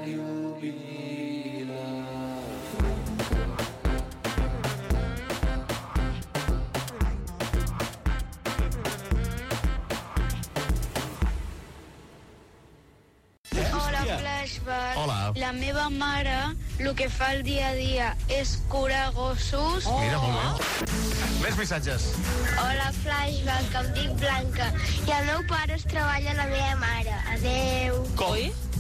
Flashback. Hola. La meva mare el que fa el dia a dia és curar gossos. Mira, molt bé. Més missatges. Hola, Flashback, em dic Blanca. I el meu pare es treballa a la meva mare. Adeu. Com?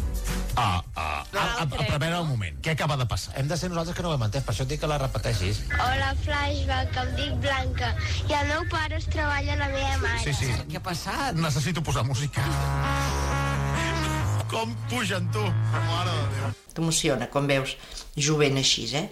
A veure un moment. Què acaba de passar? Hem de ser nosaltres que no ho hem entès, per això et dic que la repeteixis. Hola, Flashback, em dic Blanca. I el meu pare es treballa a la meva mare. Sí. Què ha passat? Necessito posar música. Com pugen, tu? Mare de Déu. T'emociona quan veus jovent així, eh?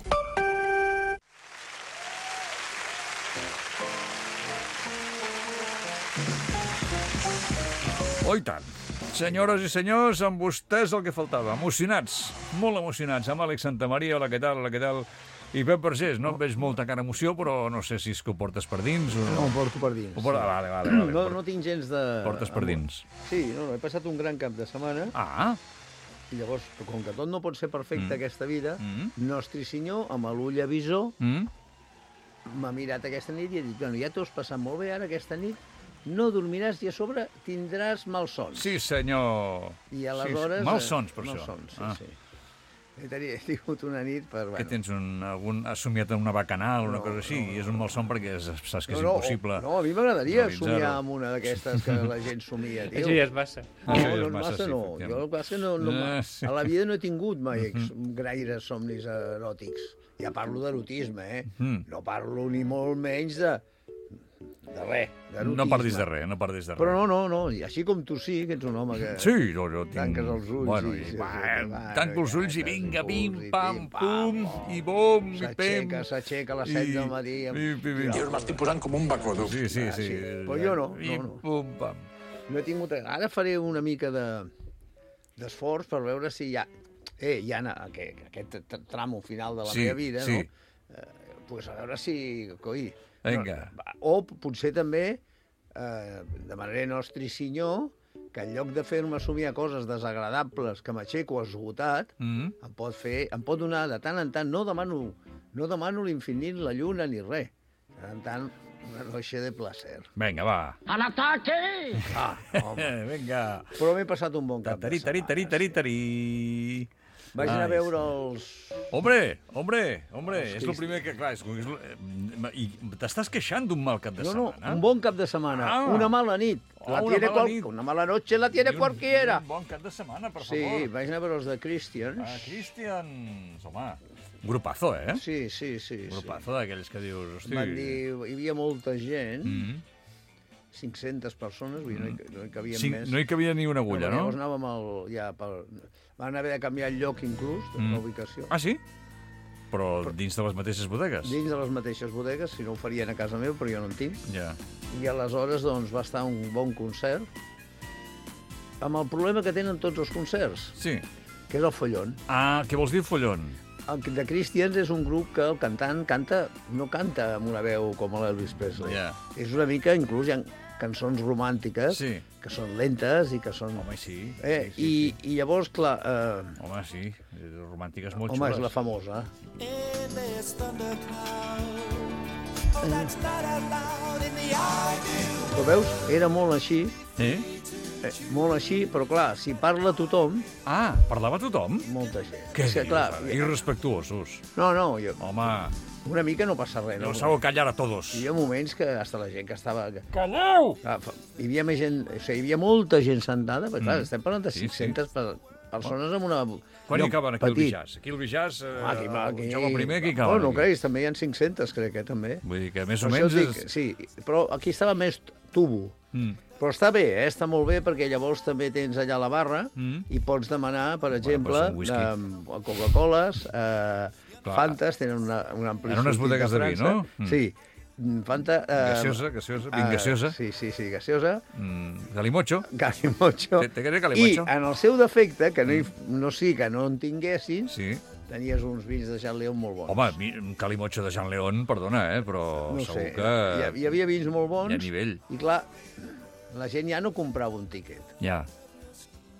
Oh, i tant. Senyores i senyors, amb vostès el que faltava. Emocionats, molt emocionats. Amb Àlex Santamaria, hola, què tal, I Pep Vergés, no em veig molta cara emoció, però no sé si és que ho portes per dins o no. No, ho porto per dins. Vale. No tinc gens de... Portes per dins. Sí, he passat un gran cap de setmana. I llavors, com que tot no pot ser perfecte aquesta vida, Nostre Senyor, amb l'ull avisor, m'ha mirat aquesta nit i ha dit, bueno, ja t'ho has passat molt bé ara aquesta nit, no dormiràs i a sobre tindràs malsons. Sí, senyor. I aleshores... Malsons, per això. Malsons, sí. He tingut una nit per... Que tens has somiat en una bacanal o una cosa així, i és un malson perquè saps que és impossible. No, a mi m'agradaria somiar amb una d'aquestes que la gent somia, tio. Això ja és massa. No, jo el que passa que a la vida no he tingut mai gaires somnis eròtics. Ja parlo d'erotisme, No parlo ni molt menys de res, d'erotisme. No perdis de res, Però no, i així com tu sí, que ets un home que... Sí, jo tinc... Tanques els ulls. Bueno, tanco els ulls i vinga, pim, pam, pum, i bom, i pem... S'aixeca a les 7 del matí. Jo m'estic posant com un bacó, tu. Sí. Però jo no. I pum, pam. No he tingut... Ara faré una mica d'esforç per veure si ja aquest tramo final de la meva vida, no? Pues a veure si... Vinga. O potser també demanaré Nostre Senyor que en lloc de fer-me somiar coses desagradables que m'aixeco esgotat, em pot donar de tant en tant, no demano l'infinit, la lluna ni res, de tant en tant una noche de placer. Vinga, va. A l'ataque! Vinga. Però m'he passat un bon cap de setmana. Tari. Vaig anar a veure els... Hombre, és el primer que, clar, i t'estàs queixant d'un mal cap de setmana? No, un bon cap de setmana, una mala nit. Una mala noche la tiene cualquiera. Un bon cap de setmana, per favor. Sí, vaig anar a veure els de Christians. Christians, home, grupazo, eh? Sí. Grupazo d'aquells que dius... Hosti... Van dir, hi havia molta gent, 500 persones, vull dir, no hi cabien més. No hi cabia ni una agulla, no? Llavors anàvem van haver de canviar el lloc, inclús, de la ubicació. Ah, sí? Però dins de les mateixes bodegues? Dins de les mateixes bodegues, si no ho farien a casa meva, però jo no en tinc. Ja. I aleshores, doncs, va estar un bon concert, amb el problema que tenen tots els concerts. Sí. Que és el follon. Ah, què vols dir follon? El de Christians és un grup que el cantant no canta amb una veu com l'Elvis Presley. Ja. És una mica, inclús hi ha cançons romàntiques, que són lentes i que són... Home, sí. I llavors, clar... Home, sí, romàntiques molt xules. Home, és la famosa. Però veus, era molt així. Molt així, però clar, si parla tothom... Ah, parlava tothom? Molta gent. Què dius? Irrespectuosos. No, jo... Home... Una mica no passa res. No sabeu callar a todos. Hi havia moments que hasta la gent que estava... Calleu! Hi havia més gent... O sigui, hi havia molta gent sentada, perquè clar, estem parlant de 500 persones amb una... Quan hi caben aquí el Bijàs? Aquí el Bijàs, Jaume I, aquí caben? No creguis, també hi ha 500, crec, també. Vull dir que més o menys és... Sí, però aquí estava més tubo. Però està bé, està molt bé, perquè llavors també tens allà la barra i pots demanar, per exemple, Coca-Coles, Fantes, tenen un ampli... En unes bodegues de vi, no? Sí. Fanta... Gaseosa, gaseosa. Sí, gaseosa. Galimocho. Te quedes galimocho. I en el seu defecte, que no en tinguessin, tenies uns vins de Jean León molt bons. Home, un calimocho de Jean León, perdona, però segur que... Hi havia vins molt bons. Hi ha nivell. I clar, la gent ja no comprava un tíquet. Ja.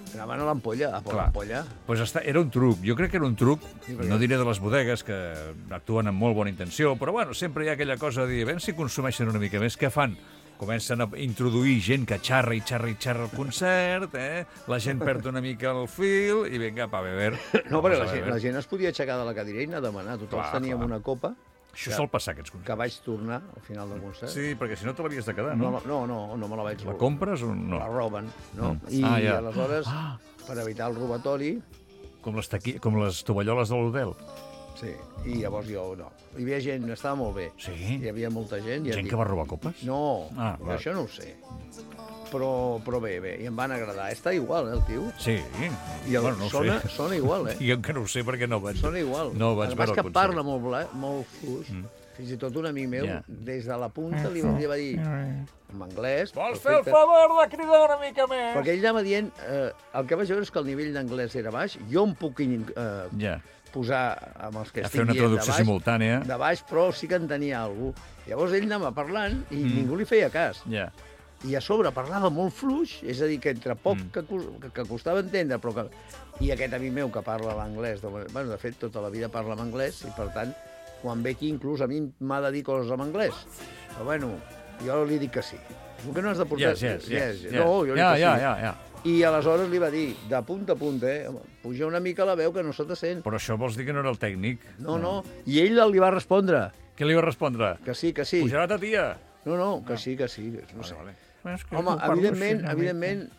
Anaven a l'ampolla, a por Clar. l'ampolla. Pues era un truc, jo crec que era un truc, perquè- no diré de les bodegues, que actuen amb molt bona intenció, però bueno, sempre hi ha aquella cosa de dir, a veure si consumeixen una mica més, què fan? Comencen a introduir gent que xarra i xarra i xarra al concert, la gent perd una mica el fil i vinga, pa beber. No, perquè Vamos a beber. la gent es podia aixecar de la cadira i anar a demanar. Tots Clar, teníem clar. una copa Això sol passar, aquests concerts. que vaig tornar al final del concert. Sí, perquè si no te l'havies de quedar, No, no? no me la vaig La robar. compres o no? La roben, no? Mm. I Ah, ja. aleshores, per evitar el robatori, Com les tovalloles de l'hotel. sí, i llavors jo no. Hi havia gent, estava molt bé. Sí? Hi havia molta gent. I Gent que va robar copes? No, val. això no ho sé. Però bé, i em van agradar. Està igual, el tio. Sí. I el, Bueno, no ho sona, sé. sona igual, Jo que no ho sé perquè no vaig... Sona igual. No vaig el veure el que concert. parla molt fluix. Fins i tot un amic meu, Ja. des de la punta, li va dir en anglès... Vols fer el perfecte, favor de cridar una mica més? Perquè ell anava dient... el que vaig veure és que el nivell d'anglès era baix. Jo em puc Ja. posar amb els que A estic fer una dient traducció de baix, simultània. de baix, però sí que entenia alguna cosa. Llavors ell anava parlant i ningú li feia cas. Ja. I a sobre parlava molt fluix, és a dir, que entre poc que costava entendre, però que... I aquest amic meu que parla l'anglès, bueno, de fet, tota la vida parla en anglès, i per tant, quan ve aquí, inclús a mi m'ha de dir coses en anglès. Però bueno, jo li dic que sí. Tu que no has de portar... Yes. No, jo li dic que sí. Ja. I aleshores li va dir, de punt a punt, puja una mica la veu que no se te sent. Però això vols dir que no era el tècnic? No. I ell li va respondre Què li va respondre? que sí, que sí. Pujarà ta tia? No, que sí. No sé. Vale. És que Home, ho parlo evidentment, així, evidentment,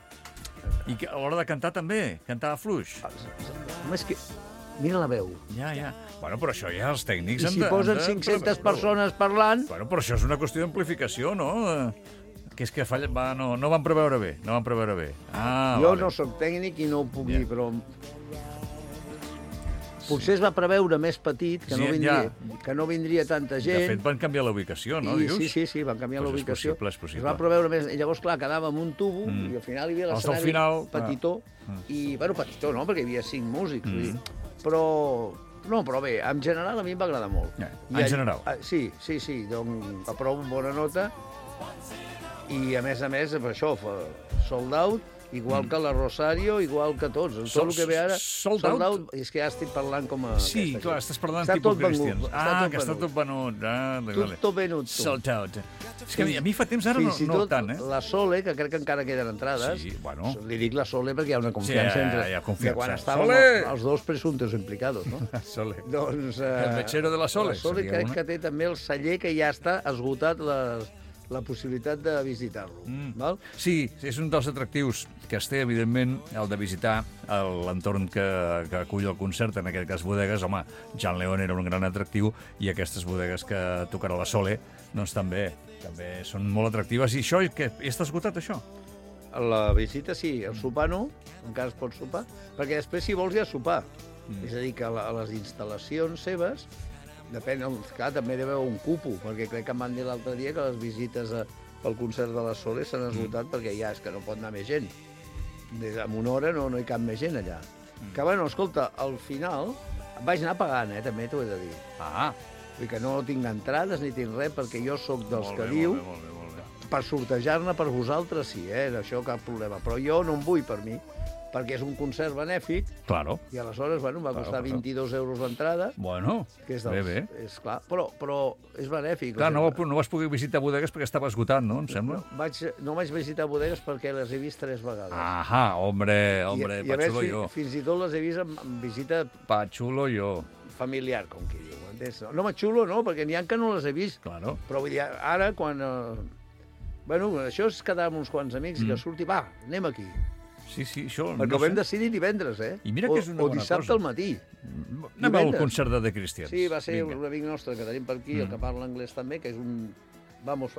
I que a l'hora de cantar també? Cantava fluix? només que... Mira la veu. Ja. Bueno, però això ja els tècnics... I han si de- posen han de 500 preveure-ho. persones parlant... Bueno, però això és una qüestió d'amplificació, no? Que és que no van preveure bé, Jo vale. no sóc tècnic i no ho puc Ja. dir, però... Potser es va preveure més petit, que, Sí, que no vindria tanta De gent. fet, van canviar la ubicació, no, dius? Sí, van canviar Pues l'ubicació. és possible. Es va preveure més... I llavors, clar, quedava amb un tubo i al final hi havia Els del l'escenari final, petitó. I, bueno, petitó no, perquè hi havia 5 músics. Vull dir, però bé, en general a mi em va agradar molt. Ja, I en general. Sí, doncs aprovo amb bona nota. I a més, per això, sold out, igual que la Rosario, igual que tots. Tot el que ve ara... Sold out? És que ja estic parlant com a... Sí, aquesta clar, gent. estàs parlant Està tipus tot venut, cristians. Que està venut. tot venut. Tutto venut. Sold out. És que a mi fa temps ara Fins i no tot tant, la Sole, que crec que encara queden entrades, Sí, bueno. li dic la Sole perquè hi ha una confiança Sí, entre... hi ha confiança. De quan estàvem Sole! els dos presuntos implicados, no? Sole. Doncs... El mechero de la Sole, La Sole seria crec una. que té també el celler que ja està esgotat la possibilitat de visitar-lo. Val? Sí, és un dels atractius que es té, evidentment, el de visitar l'entorn que acull el concert, en aquest cas bodegues. Home, Jan León era un gran atractiu i aquestes bodegues que tocarà la Sole, doncs també són molt atractives. I això, que està esgotat, això? La visita sí, el sopar no, encara es pot sopar, perquè després, si vols, hi ha sopar. És a dir, que a les instal·lacions seves, depèn, clar, també deu haver un cupo, perquè crec que em van dir l'altre dia que les visites pel concert de la Sole s'han esgotat perquè ja és que no pot anar més gent. En una hora no hi cap més gent allà. Que, bueno, escolta, al final vaig anar pagant, també t'ho he de dir. Vull dir que no tinc entrades ni tinc res, perquè jo sóc dels que diu Molt bé. per sortejar-ne per vosaltres sí, d'això cap problema. Però jo no en vull per mi, perquè és un concert benèfic, Claro. i aleshores, bueno, em va costar 22 euros l'entrada, Bueno, que és bé. És clar, però és benèfic. Clar, no vas poder visitar bodegues perquè estava esgotat, no? Em sembla. No vaig visitar bodegues perquè les he vist 3 vegades. Ajá, hombre, I a pa més, xulo jo. fins i tot les he vist en visita Pa xulo jo. familiar, com qui diu. Entens? No, xulo no, perquè n'hi ha que no les he vist. Claro. Però vull dir, ara, quan... Bueno, això és quedar amb uns quants amics i que surti, va, anem aquí. Sí, això... Perquè ho vam decidir divendres, I mira que és una o bona dissabte cosa. al matí. Anem al divendres. concert de The Christians. Sí, va ser Vinga. un amic nostre que tenim per aquí, el que parla anglès també, que és un... Vamos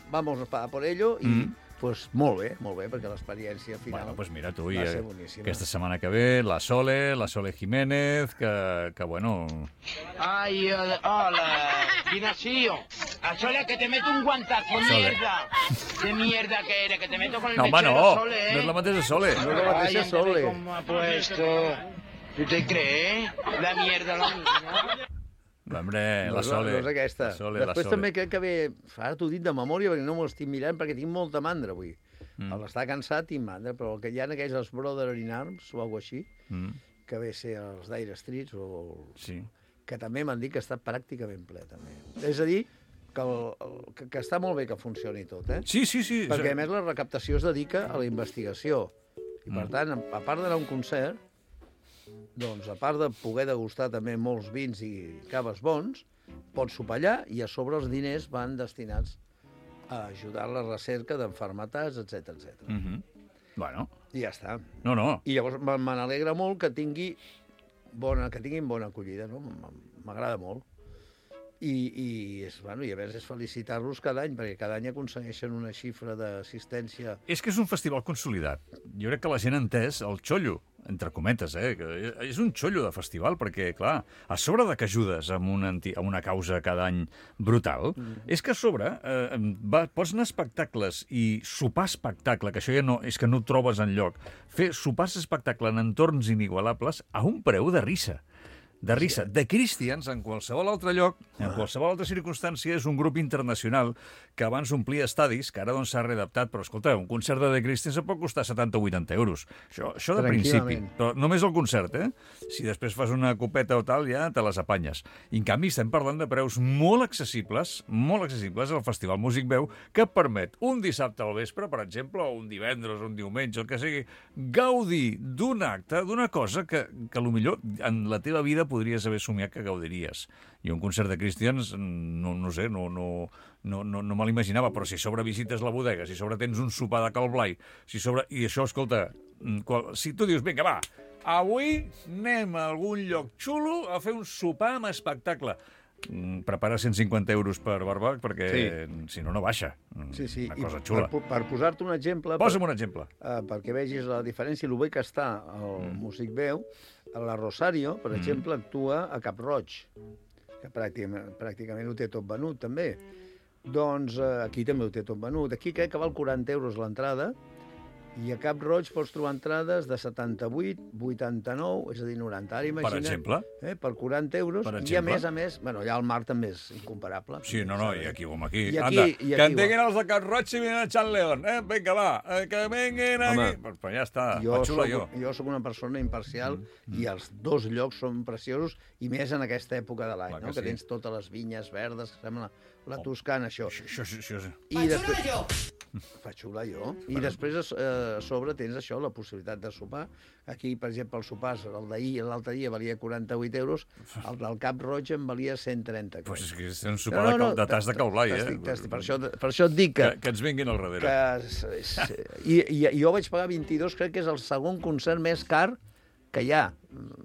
a por ello, i pues, molt bé, perquè l'experiència final Bueno, pues mira tu, va ser boníssima. aquesta setmana que ve, la Sole Jiménez, que bueno... Ay, hola, Ignacio. A Sole, que te meto un guantazo, Sole. mierda. De mierda que eres, que te meto con el No, home, mechero, no, Sole, no és la mateixa Sole. No és la mateixa Ay, Sole. ¿cómo ha puesto? ¿Tú te crees? La mierda, la niña. Hombre, la Sole. No és aquesta. La Sole, Després la Sole. també crec que ve... Ara t'ho he dit de memòria perquè no m'ho estic mirant perquè tinc molta mandra avui. L'està cansat i mandra, però el que hi ha aquells, els Brother in Arms o alguna així, que ve a ser els Dire Streets, que també m'han dit que està pràcticament ple, també. És a dir, que està molt bé que funcioni tot, eh? Sí. Perquè, a més, la recaptació es dedica a la investigació. I, per tant, a part d'anar a un concert, doncs, a part de poder degustar també molts vins i caves bons, pots sopar allà i a sobre els diners van destinats a ajudar a la recerca d'enfermetats, etc. Bueno. I ja està. No. I llavors me n'alegra molt que tinguin bona acollida, no? M'agrada molt. I a més és felicitar-los cada any, perquè cada any aconsegueixen una xifra d'assistència. És que és un festival consolidat. Jo crec que la gent ha entès el xollo, entre cometes, que és un xollo de festival, perquè, clar, a sobre de que ajudes a una causa cada any brutal, és que a sobre pots anar a espectacles i sopar espectacle, que això ja no, és que no ho trobes enlloc, fer sopars espectacle en entorns inigualables a un preu de risa. De Christians, en qualsevol altre lloc, en qualsevol altra circumstància, és un grup internacional que abans omplia estadis, que ara doncs s'ha readaptat, però escolta, un concert de The Christians pot costar 70 o 80 euros. Això de principi. Però només el concert, Si després fas una copeta o tal, ja te les apanyes. I en canvi estem parlant de preus molt accessibles al Festival Músic Veu, que permet un dissabte al vespre, per exemple, o un divendres, o un diumenge, el que sigui, gaudir d'un acte, d'una cosa que potser en la teva vida podries haver somiat que gaudiries. I un concert de Christians, no sé, no me l'imaginava, però si a sobre visites la bodega, si a sobre tens un sopar de Cal Blai, i això, escolta, si tu dius, vinga, va, avui anem a algun lloc xulo a fer un sopar amb espectacle. Prepara 150 euros per barbac, perquè si no baixa. Sí. Una cosa xula. Per posar-te un exemple... Posa'm un exemple. Perquè vegis la diferència i el bé que està el Músic Veu, la Rosario, per exemple, actua a Cap Roig, que pràcticament ho té tot venut, també. Doncs aquí també ho té tot venut. Aquí crec que val 40 euros l'entrada, i a Cap Roig pots trobar entrades de 78, 89, és a dir, 90. Ara imagina't, per exemple? Per 40 euros, i a més, allà al mar també és incomparable. Sí, i aquí com aquí. Anda, que entenguin els de Cap Roig i venen a Chan León. Vinga, va, que venguin aquí. Però ja està, jo soc una persona imparcial i els dos llocs són preciosos, i més en aquesta època de l'any, que tens totes les vinyes verdes, que sembla la Toscana, això. Fa xula jo. I després a sobre tens això, la possibilitat de sopar. Aquí, per exemple, els sopars, l'altre dia valia 48 euros, el del Cap Roig en valia 130. Pues és que és un sopar de tas de Cal Blai, Per això et dic que ens vinguin al darrere. I jo vaig pagar 22, crec que és el segon concert més car que hi ha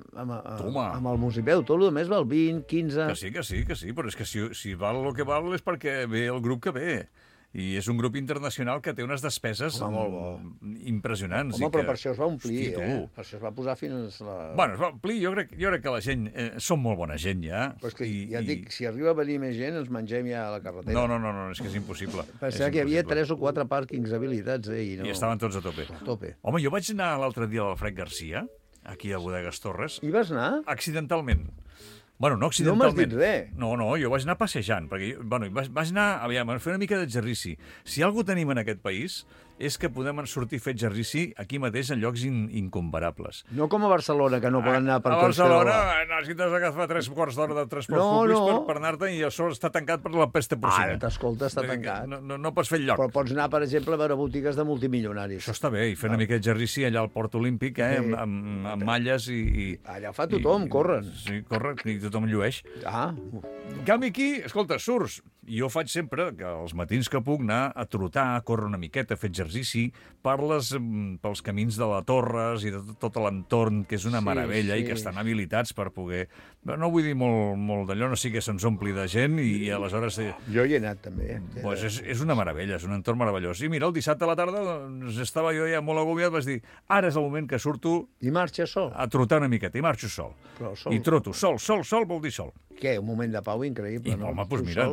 amb el Músic Veu. Tot el més val 20, 15... Que sí, però és que si val el que val és perquè ve el grup que ve. I és un grup internacional que té unes despeses impressionants. Home, però per això es va omplir, Per això es va posar fins la... Bueno, es va omplir, jo crec que la gent... Són molt bona gent, ja. Però és que ja et dic, si arriba a venir més gent, ens mengem ja a la carretera. No, és que és impossible. Pensava que hi havia 3 o 4 pàrquings habilitats, I estaven tots a tope. Home, jo vaig anar l'altre dia a l'Alfred Garcia, aquí a Bodegas Torres. Hi vas anar? Accidentalment. Bueno, no accidentalment. No m'has dit res. No, jo vaig anar passejant, perquè vaig anar a fer una mica d'exercici. Si alguna cosa tenim en aquest país és que podem sortir a fer exercici aquí mateix en llocs incomparables. No com a Barcelona, que no poden anar per a Barcelona necessites agafar 3 quarts d'hora de transport públic per anar-te, i això està tancat per la pesta porcina. T'escolta, està tancat. No pots fer lloc. Però pots anar, per exemple, a veure botigues de multimilionaris. Això està bé, i fer una mica d'exercici allà al Port Olímpic, amb malles i... Allà fa tothom, corren. Sí, corren, i tothom llueix. En canvi aquí, escolta, surts. I jo faig sempre, que els matins que puc, anar a trotar, a córrer una miqueta, a fer exercici, pels camins de la Torres i de tot l'entorn, que és una meravella, i que estan habilitats per poder... No vull dir molt d'allò, no sigui que se'ns ompli de gent, i aleshores... Jo hi he anat, també. Pues és una meravella, és un entorn meravellós. I mira, el dissabte a la tarda estava jo ja molt agobiat, vaig dir, ara és el moment que surto... I marxes sol? A trotar una miqueta, i marxo sol. I troto, sol vol dir sol. Què, un moment de pau increïble, no? Home, doncs mira,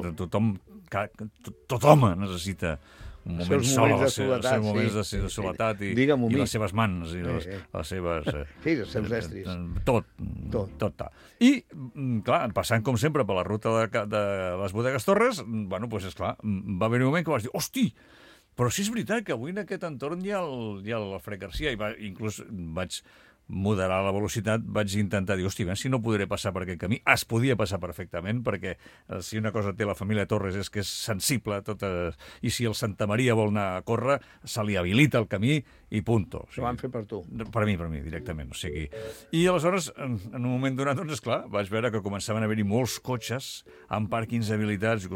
tothom necessita un moment sol, els seus moments de soledat i les seves mans i les seves... Sí, els seus estris. Tot. I, clar, passant com sempre per la ruta de les Bodegas Torres, bueno, doncs esclar, va haver un moment que vas dir, hosti, Però sí és veritat que avui en aquest entorn hi ha l'Alfred Garcia, inclús vaig moderar la velocitat, vaig intentar dir, hòstia, si no podré passar per aquest camí. Es podia passar perfectament, perquè si una cosa té la família Torres és que és sensible, i si el Santa Maria vol anar a córrer, se li habilita el camí i punto. O sigui, Ho van fer per tu. Per mi, directament. O sigui. I aleshores, en un moment donat, doncs, esclar, vaig veure que començaven a haver-hi molts cotxes amb pàrquings habilitats, i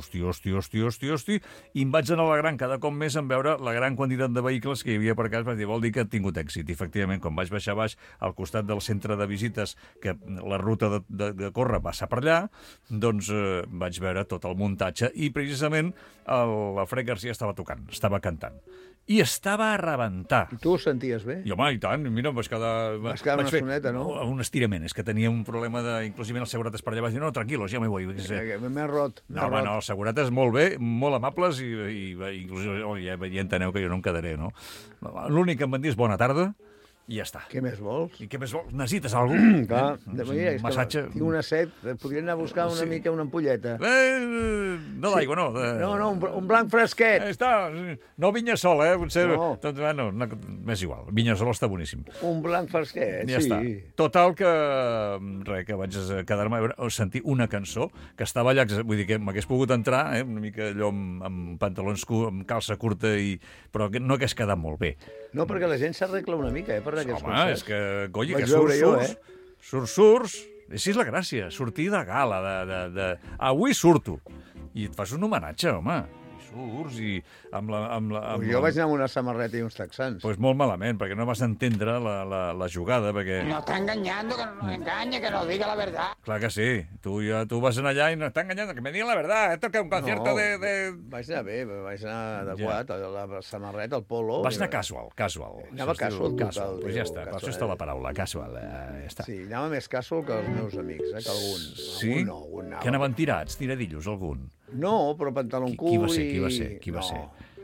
hosti, i em vaig anar alegrant cada cop més en veure la gran quantitat de vehicles que hi havia per casa, vaig dir, vol dir que han tingut èxit. I, efectivament, quan vaig baixar baix al costat del centre de visites, que la ruta de córrer passa per allà, doncs vaig veure tot el muntatge i precisament l'Alfred Garcia estava tocant, estava cantant. I estava a rebentar. I tu ho senties bé? I home, i tant, mira, vaig quedar una estoneta, no? Un estirament, és que tenia un problema inclusivament els segurates per allà, vaig dir, no, tranquilos, ja m'hi vull. M'he rot. No, home, no, els segurates molt bé, molt amables i inclús ja enteneu que jo no em quedaré, no? L'únic que em van dir és bona tarda, i ja està. Què més vols? I què més vols? Necessites alguna cosa? Clar, mira, és massatge. Tinc una set, podria anar a buscar una mica una ampolleta. No d'aigua, no. No, un blanc fresquet. Està, no Vinyasol, potser... No. Bueno, m'és igual, Vinyasol està boníssim. Un blanc fresquet, ja sí. Està. Total que vaig quedar-me a sentir una cançó que estava allà, vull dir que m'hagués pogut entrar, una mica allò amb pantalons amb calça curta, però no hagués quedat molt bé. No, perquè la gent s'arregla una mica, per aquests concerts. Home, és que, coi, que surts, així és la gràcia, sortir de gala, avui surto, i et fas un homenatge, home. Surts i jo vaig anar amb una samarreta i uns texans. Pues molt malament, perquè no vas entendre la jugada, perquè... No está engañando, que no nos engañe, que nos diga la verdad. Clar que sí, tu vas anar allà i no està enganyant, que me diga la verdad, esto que un concierto de... Vaig anar bé, vaig anar adequat, la samarreta, el polo... Vas anar casual. Anava casual total. Pues ja està, per això està la paraula, casual, ja està. Sí, anava més casual que els meus amics, que alguns. Sí? Algun Que anaven tiradillos, algun? No, però pantalon curt Qui va ser?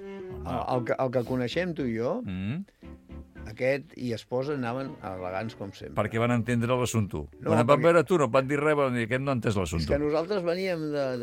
El que coneixem tu i jo, aquest i esposa anaven elegants com sempre. Perquè van entendre l'assumpte. No, Quan van veure tu, no van dir res, van dir, aquest no ha entès l'assumpte. És que nosaltres veníem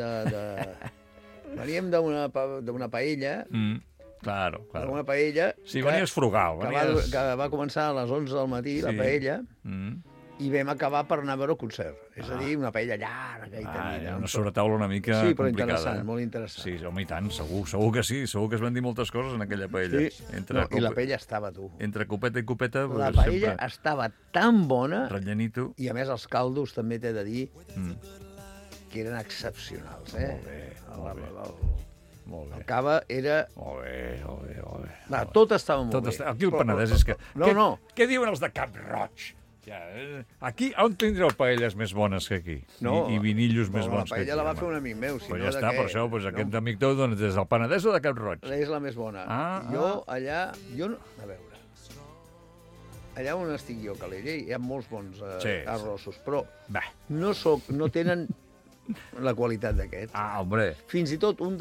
veníem d'una paella. Claro. Una paella... Sí, venies frugal. Que va començar a les 11 del matí, la paella, i vam acabar per anar a veure el concert. És a dir, una paella llarga i tenida. Una sobretaula una mica complicada. Sí, però complicada. molt interessant. Sí, home, i tant, segur que sí. Segur que es van dir moltes coses en aquella paella. Sí, i la paella estava, tu. Entre copeta i copeta... La paella estava tan bona... Rellenito. I a més els caldos, també t'he de dir, que eren excepcionals, Molt bé. El cava era... Molt bé. Tot estava molt bé. Aquí el Penedès és que... No. Què diuen els de Cap Roig? Aquí, on tindreu paelles més bones que aquí? I vinillos més bons que aquí? La paella la va fer un amic meu. Però ja està, per això, aquest amic teu, doncs, des del Penedès o de Cap Roig? És la més bona. Jo allà... A veure... Allà on estic jo, a Calella, hi ha molts bons arrossos, però no tenen la qualitat d'aquest. Hombre. Fins i tot un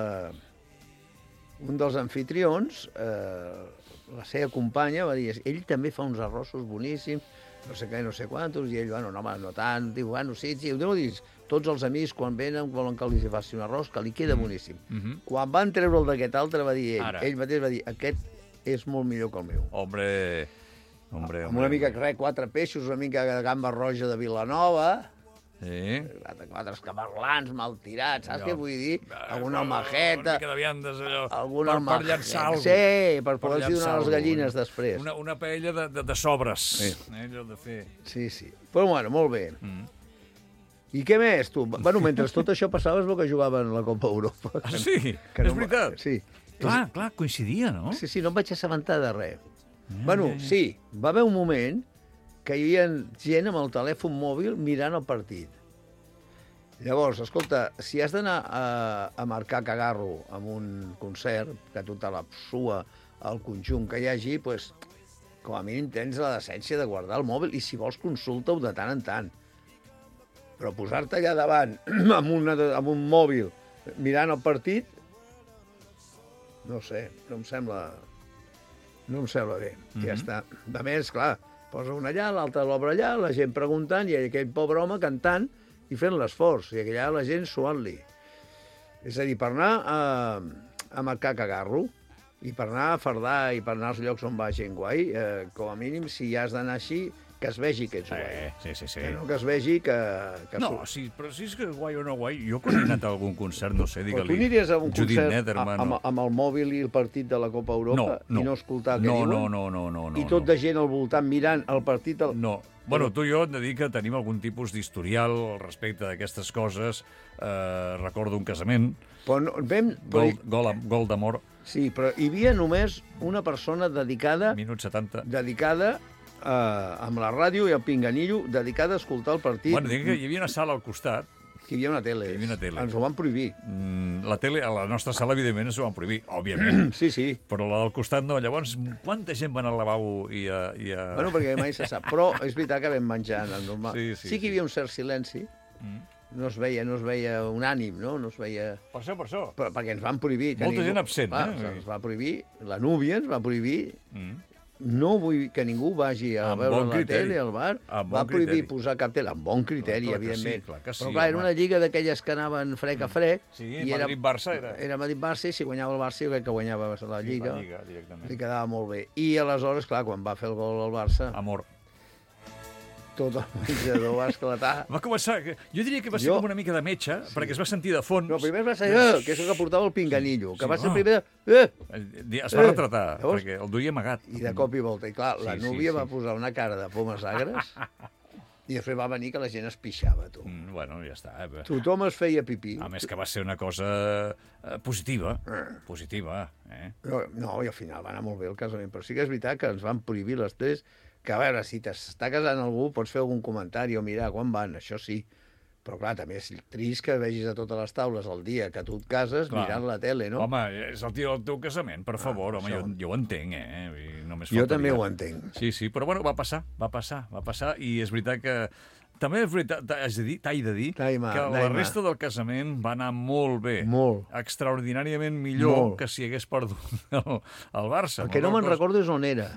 dels anfitrions, la seva companya, va dir, ell també fa uns arrossos boníssims, no sé què, no sé quantos, i ell, no tant, diu, sí, no diguis, tots els amics, quan venen, volen que els faci un arròs, que li queda boníssim. Quan van treure'l d'aquest altre, va dir ell mateix va dir, aquest és molt millor que el meu. Hombre. Amb una mica, 4 peixos, una mica de gamba roja de Vilanova, Sí. 4 escamarlans mal tirats, saps què vull dir? Alguna almajeta... Una mica de viandes, allò, per llançar alguna cosa. Sí, per poder-los donar les gallines després. Una paella de sobres. Allò de fer... Sí. Però, molt bé. I què més, tu? Mentre tot això passava és que jugaven a la Copa Europa. Sí? És veritat? Sí. Clar, coincidia, no? Sí, no em vaig assabentar de res. Sí, va haver un moment que hi havia gent amb el telèfon mòbil mirant el partit. Llavors, escolta, si has d'anar a marcar cagarro amb un concert, que tu te la sua el conjunt que hi hagi, doncs, com a mínim tens la decència de guardar el mòbil i si vols consulta-ho de tant en tant. Però posar-te allà davant amb un mòbil mirant el partit, no sé, no em sembla bé. Ja està. A més, clar, posa un allà, l'altre l'obre allà, la gent preguntant i aquell pobre home cantant i fent l'esforç, i allà la gent suant-li. És a dir, per anar a marcar cagarro, I per anar a fardar i per anar als llocs on va gent guai, com a mínim, si has d'anar així, que es vegi que ets guai. Sí. Que no que es vegi que... No, sí, però si és que guai o no guai, jo quan he anat a algun concert, no sé, Però tu digue-li aniries a un Judith concert Nederman. amb el mòbil i el partit de la Copa Europa i no escoltar què diuen? No. I tot de gent al voltant mirant el partit... No. Bueno, tu i jo hem de dir que tenim algun tipus d'historial respecte d'aquestes coses. Recordo un casament, Però no, gol d'amor, Sí, però hi havia només una persona dedicada minut 70. Amb la ràdio i el pinganillo, dedicada a escoltar el partit. Bueno, dic que hi havia una sala al costat. Que hi havia una tele. Hi havia una tele. Ens ho van prohibir. La tele, a la nostra sala, evidentment, ens ho van prohibir, òbviament. Sí. Però la del costat no. Llavors, quanta gent va anar al lavabo i a... Bueno, perquè mai se sap. Però és veritat que vam menjar normal. Sí que hi havia un cert silenci. No es veia un ànim, no? No es veia... Per això. Perquè ens van prohibir. Molta gent absent, Ens va prohibir, la núvia ens va prohibir. No vull que ningú vagi a veure la tele, al bar. Va prohibir posar cap tele, amb bon criteri, evidentment. Però clar, era una lliga d'aquelles que anaven frec a frec. Sí, Madrid-Barça era. Era Madrid-Barça, i si guanyava el Barça, jo crec que guanyava la lliga. Directament. Li quedava molt bé. I aleshores, clar, quan va fer el gol al Barça... Amor. Tot el menjador va esclatar. Va començar... Jo diria que va ser com una mica de metge, perquè es va sentir de fons. No, primer va ser que és el que portava el pinganillo, que va ser primer Es va retratar, perquè el duia amagat. I de cop i volta. I clar, la núvia va posar una cara de pomes agres i després va venir que la gent es pixava, tu. Bueno, ja està. Tothom es feia pipí. A més que va ser una cosa positiva. Positiva, No, i al final va anar molt bé el casament. Però sí que és veritat que ens van prohibir les tres, que a veure, si t'està casant algú pots fer algun comentari o mirar quan van, això sí. Però clar, també és trist que vegis a totes les taules el dia que tu et cases mirant la tele, no? Home, és el dia del teu casament, per favor, home, jo ho entenc, Jo també ho entenc. Sí, però bueno, va passar, i és veritat que... També és veritat, t'he de dir que la resta del casament va anar molt bé. Molt. Extraordinàriament millor que si hagués perdut el Barça. El que no me'n recordo és on era.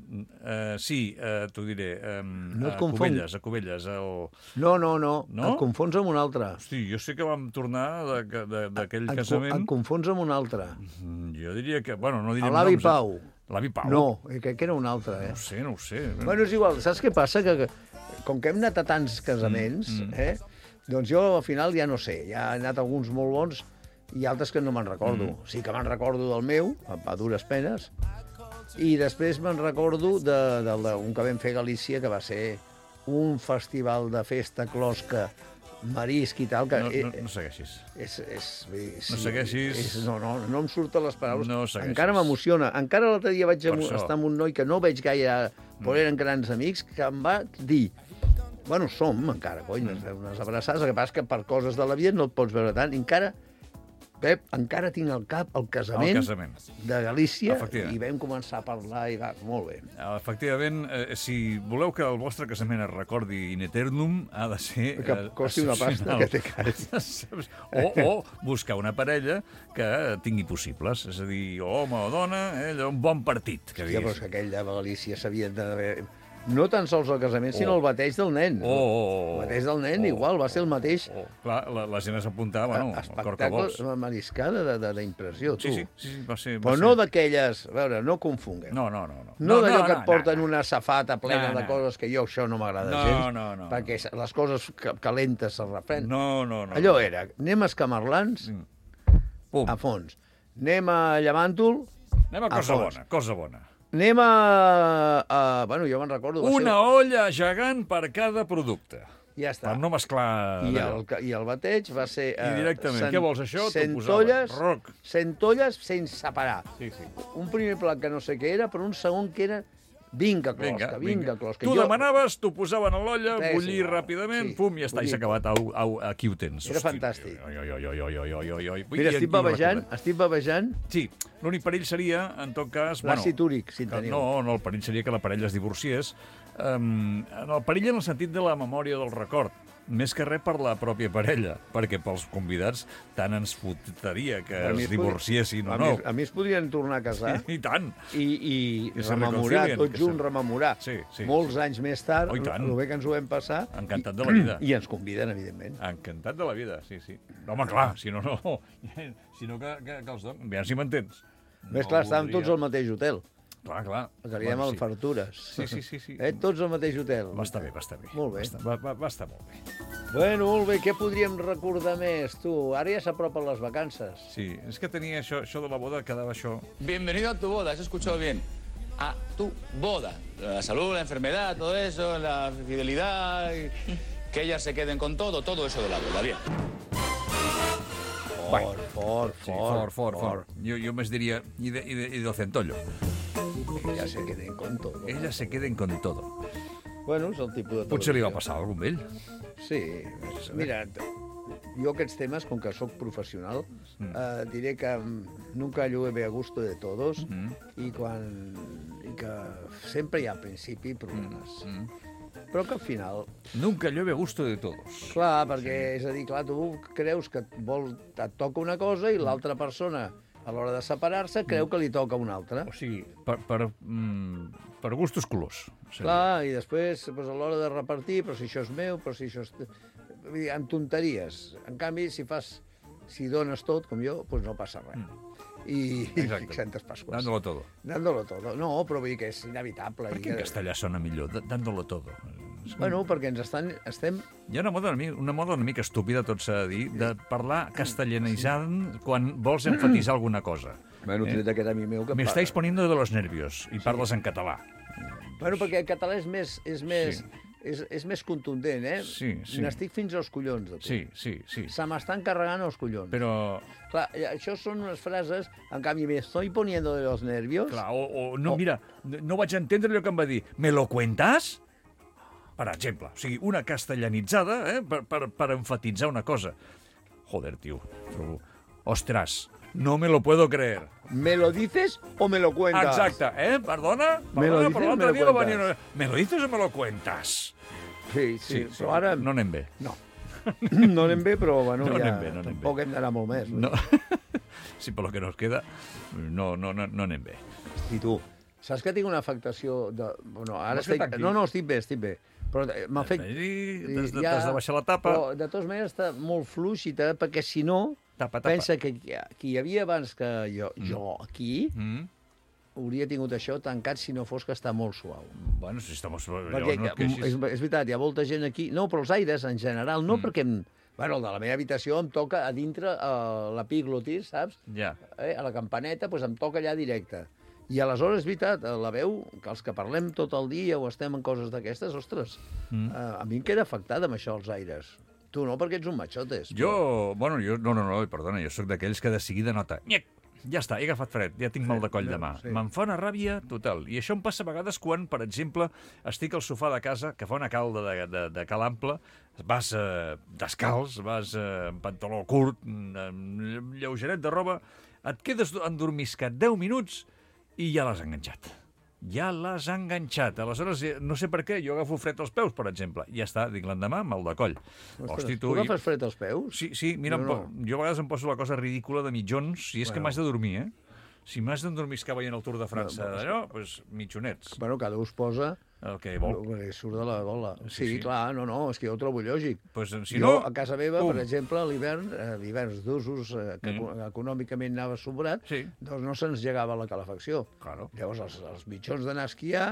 Sí, t'ho diré. No et confons. A Cubelles. No. Et confons amb un altre. Hosti, jo sé que vam tornar d'aquell casament... Et confons amb un altre. Jo diria que... Bueno, no diríem noms. L'avi Pau. L'avi Pau? No, crec que era un altre, No ho sé. Bueno, és igual. Saps què passa? Que com que hem anat a tants casaments, doncs jo al final ja no sé. Ja he anat a alguns molt bons i altres que no me'n recordo. Sí que me'n recordo del meu, a dures penes, i després me'n recordo d'un que vam fer a Galícia, que va ser un festival de festa closca, marisc i tal... No segueixis. No segueixis. No em surten les paraules. No segueixis. Encara m'emociona. Encara l'altre dia vaig estar amb un noi que no veig gaire, però eren grans amics, que em va dir... Bueno, som encara, cony, unes abraçades, el que passa és que per coses de la vida no et pots veure tant. Encara, Pep, encara tinc al cap el casament de Galícia i vam començar a parlar i va, molt bé. Efectivament, si voleu que el vostre casament es recordi in eternum, ha de ser... Que costi una pasta que té cas. O buscar una parella que tingui possibles, és a dir, home o dona, un bon partit. Hòstia, però és que aquell de Galícia s'havien d'haver... No tan sols el casament, sinó el bateig del nen. El bateig del nen, igual, va ser el mateix. Clar, la gent s'apuntava, el cor que vols. Espectacle, mariscada d'impressió, tu. Sí, va ser... Però no d'aquelles... A veure, no confonguem. No. No d'allò que et porten una safata plena de coses que jo això no m'agrada gens. No. Perquè les coses calentes se refren. No. Allò era, anem a Escamarlans, a fons. Anem a Llevàntol, anem a cosa bona. Anem a... Bueno, jo me'n recordo... Una olla gegant per cada producte. Ja està. Per no mesclar... I el bateig va ser... I directament. Què vols, això? Centolles sense parar. Sí. Un primer plat que no sé què era, però un segon que era... Vinga, closca. Tu demanaves, t'ho posaven a l'olla, bullir ràpidament, pum, ja està, i s'ha acabat. Aquí ho tens. Era fantàstic. Oi. Mira, estic babejant. Sí, l'únic perill seria, en tot cas... L'àcid úric, si en teniu. No, el perill seria que la parella es divorciés. El perill en el sentit de la memòria del record. Més que res per la pròpia parella, perquè pels convidats tant ens fotria que es divorciessin o no. A mi es podrien tornar a casar. I tant. I rememorar, tot junt, rememorar. Sí. Molts anys més tard, el bé que ens ho vam passar. Encantat de la vida. I ens conviden, evidentment. Encantat de la vida, sí. Home, clar, si no... Si no que els donen... Aviam si m'entens. Més clar, estàvem tots al mateix hotel. Clar. Que diem el Fartures. Sí. Tots al mateix hotel. Va estar bé. Molt bé. Va estar molt bé. Bueno, molt bé, què podríem recordar més, tu? Ara ja s'apropen les vacances. Sí, és que tenia això de la boda, quedava això. Bienvenido a tu boda, has escuchado bien. A tu boda. La salud, la enfermedad, todo eso, la fidelidad, que ellas se queden con todo eso de la boda, bien. Fort. Jo més diria, i del centollo. Ella se queden con todo. Ella se queden con todo. Bueno, és el tipus de... Potser li va passar alguna cosa amb ell. Sí. Mira, jo aquests temes, com que sóc professional, diré que nunca llueve a gusto de todos i que sempre hi ha al principi problemes. Però que al final... Nunca llueve a gusto de todos. Clar, perquè, és a dir, clar, tu creus que et toca una cosa i l'altra persona, a l'hora de separar-se, creu que li toca una altra. O sigui, per gustos colors. Clar, i després, a l'hora de repartir, però si això és meu, però si això és... Vull dir, en tonteries. En canvi, si dones tot, com jo, doncs no passa res. I Santes Pascuas. Dándolo todo. Dándolo todo. No, però vull dir que és inevitable. Per què en castellà sona millor? Dándolo todo. Bueno, perquè estem... Hi ha una moda una mica estúpida, tot s'ha de dir, de parlar castellanitzant quan vols enfatitzar alguna cosa. Bueno, tret aquest amic meu que... Me estáis poniendo de los nervios, i parles en català. Bueno, perquè el català és més contundent, eh? Sí. N'estic fins als collons, de tu. Sí. Se m'estan carregant els collons. Però... Clar, això són unes frases, en canvi, me estoy poniendo de los nervios... Clar, no, mira, no vaig entendre allò que em va dir. ¿Me lo cuentas? Per exemple, o sigui, una castellanitzada, per enfatitzar una cosa. Joder, tio, trobo... Ostres, no me lo puedo creer. ¿Me lo dices o me lo cuentas? Exacte, Perdona? Me lo dices o me lo cuentas? ¿Me lo dices o me lo cuentas? Sí, però ara... No anem bé. No anem bé, però bueno, no ja anem bé. Tampoc hem d'anar molt més. No. Sí, per lo que nos queda, no anem bé. I tu, saps que tinc una afectació de... Bueno, ara estic bé. Però m'ha fet... T'has de baixar la tapa. Però, de totes maneres, està molt fluix, perquè si no, pensa que qui hi havia abans que jo aquí, hauria tingut això tancat si no fos que està molt suau. Bueno, si està molt suau... Perquè, és veritat, hi ha molta gent aquí... No, però els aires, en general, no perquè... Bueno, el de la meva habitació em toca a dintre l'epiglotis, saps? Ja. A la campaneta, doncs em toca allà directe. I aleshores, és veritat, la veu, que els que parlem tot el dia o estem en coses d'aquestes, ostres, a mi em queda afectada amb això, els aires. Tu no, perquè ets un machotes. No, perdona, jo sóc d'aquells que de seguida nota... Ja està, he agafat fred, ja tinc mal de coll de mà. Sí. Me'n fa una ràbia total. I això em passa a vegades quan, per exemple, estic al sofà de casa, que fa una calda de cal ample, vas descalç, vas amb pantaló curt, amb lleugeret de roba, et quedes endormiscat 10 minuts i ja l'has enganxat. Aleshores, no sé per què, jo agafo fred als peus, per exemple. I ja està, dic l'endemà, mal de coll. Ostres, tu agafes fred als peus? Sí, mira, jo a vegades em poso la cosa ridícula de mitjons, si és que m'has de dormir, Si m'has d'endormiscar veient el Tour de França d'allò, doncs mitjonets. Bueno, cada un es posa... El que vol. Surt de la gola. Sí, clar, no, és que jo ho trobo lògic. Si jo, a casa meva, per exemple, a l'hivern, d'usos que econòmicament anava sobrat, doncs no se'ns llegava la calefacció. Llavors, els mitjons d'anar a esquiar,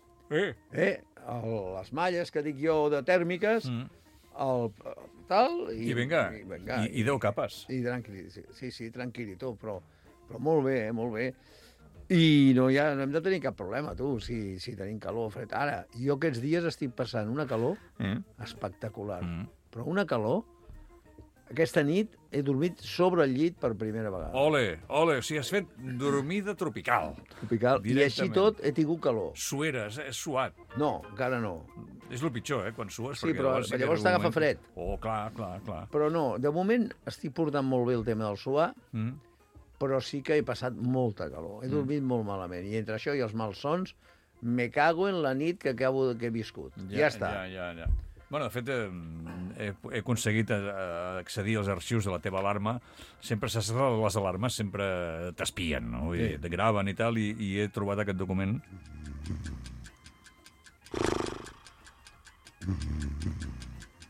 les malles que dic jo de tèrmiques, tal... I vinga, i 10 capes. Sí, tranquil·lito, però molt bé, molt bé. I no hem de tenir cap problema, tu, si tenim calor, fred. Ara, jo aquests dies estic passant una calor espectacular, però una calor... Aquesta nit he dormit sobre el llit per primera vegada. Ole, o sigui, has fet dormida tropical. I així tot he tingut calor. Sueres, és suat. No, encara no. És el pitjor, quan sues. Sí, però llavors t'agafa fred. Clar. Però no, de moment estic portant molt bé el tema del suar, però sí que he passat molta calor. He dormit molt malament. I entre això i els malsons, me cago en la nit que he viscut. Ja està. Ja. Bueno, de fet, he aconseguit accedir als arxius de la teva alarma. Sempre saps que les alarmes sempre t'espien, no? Te graven i tal, i he trobat aquest document.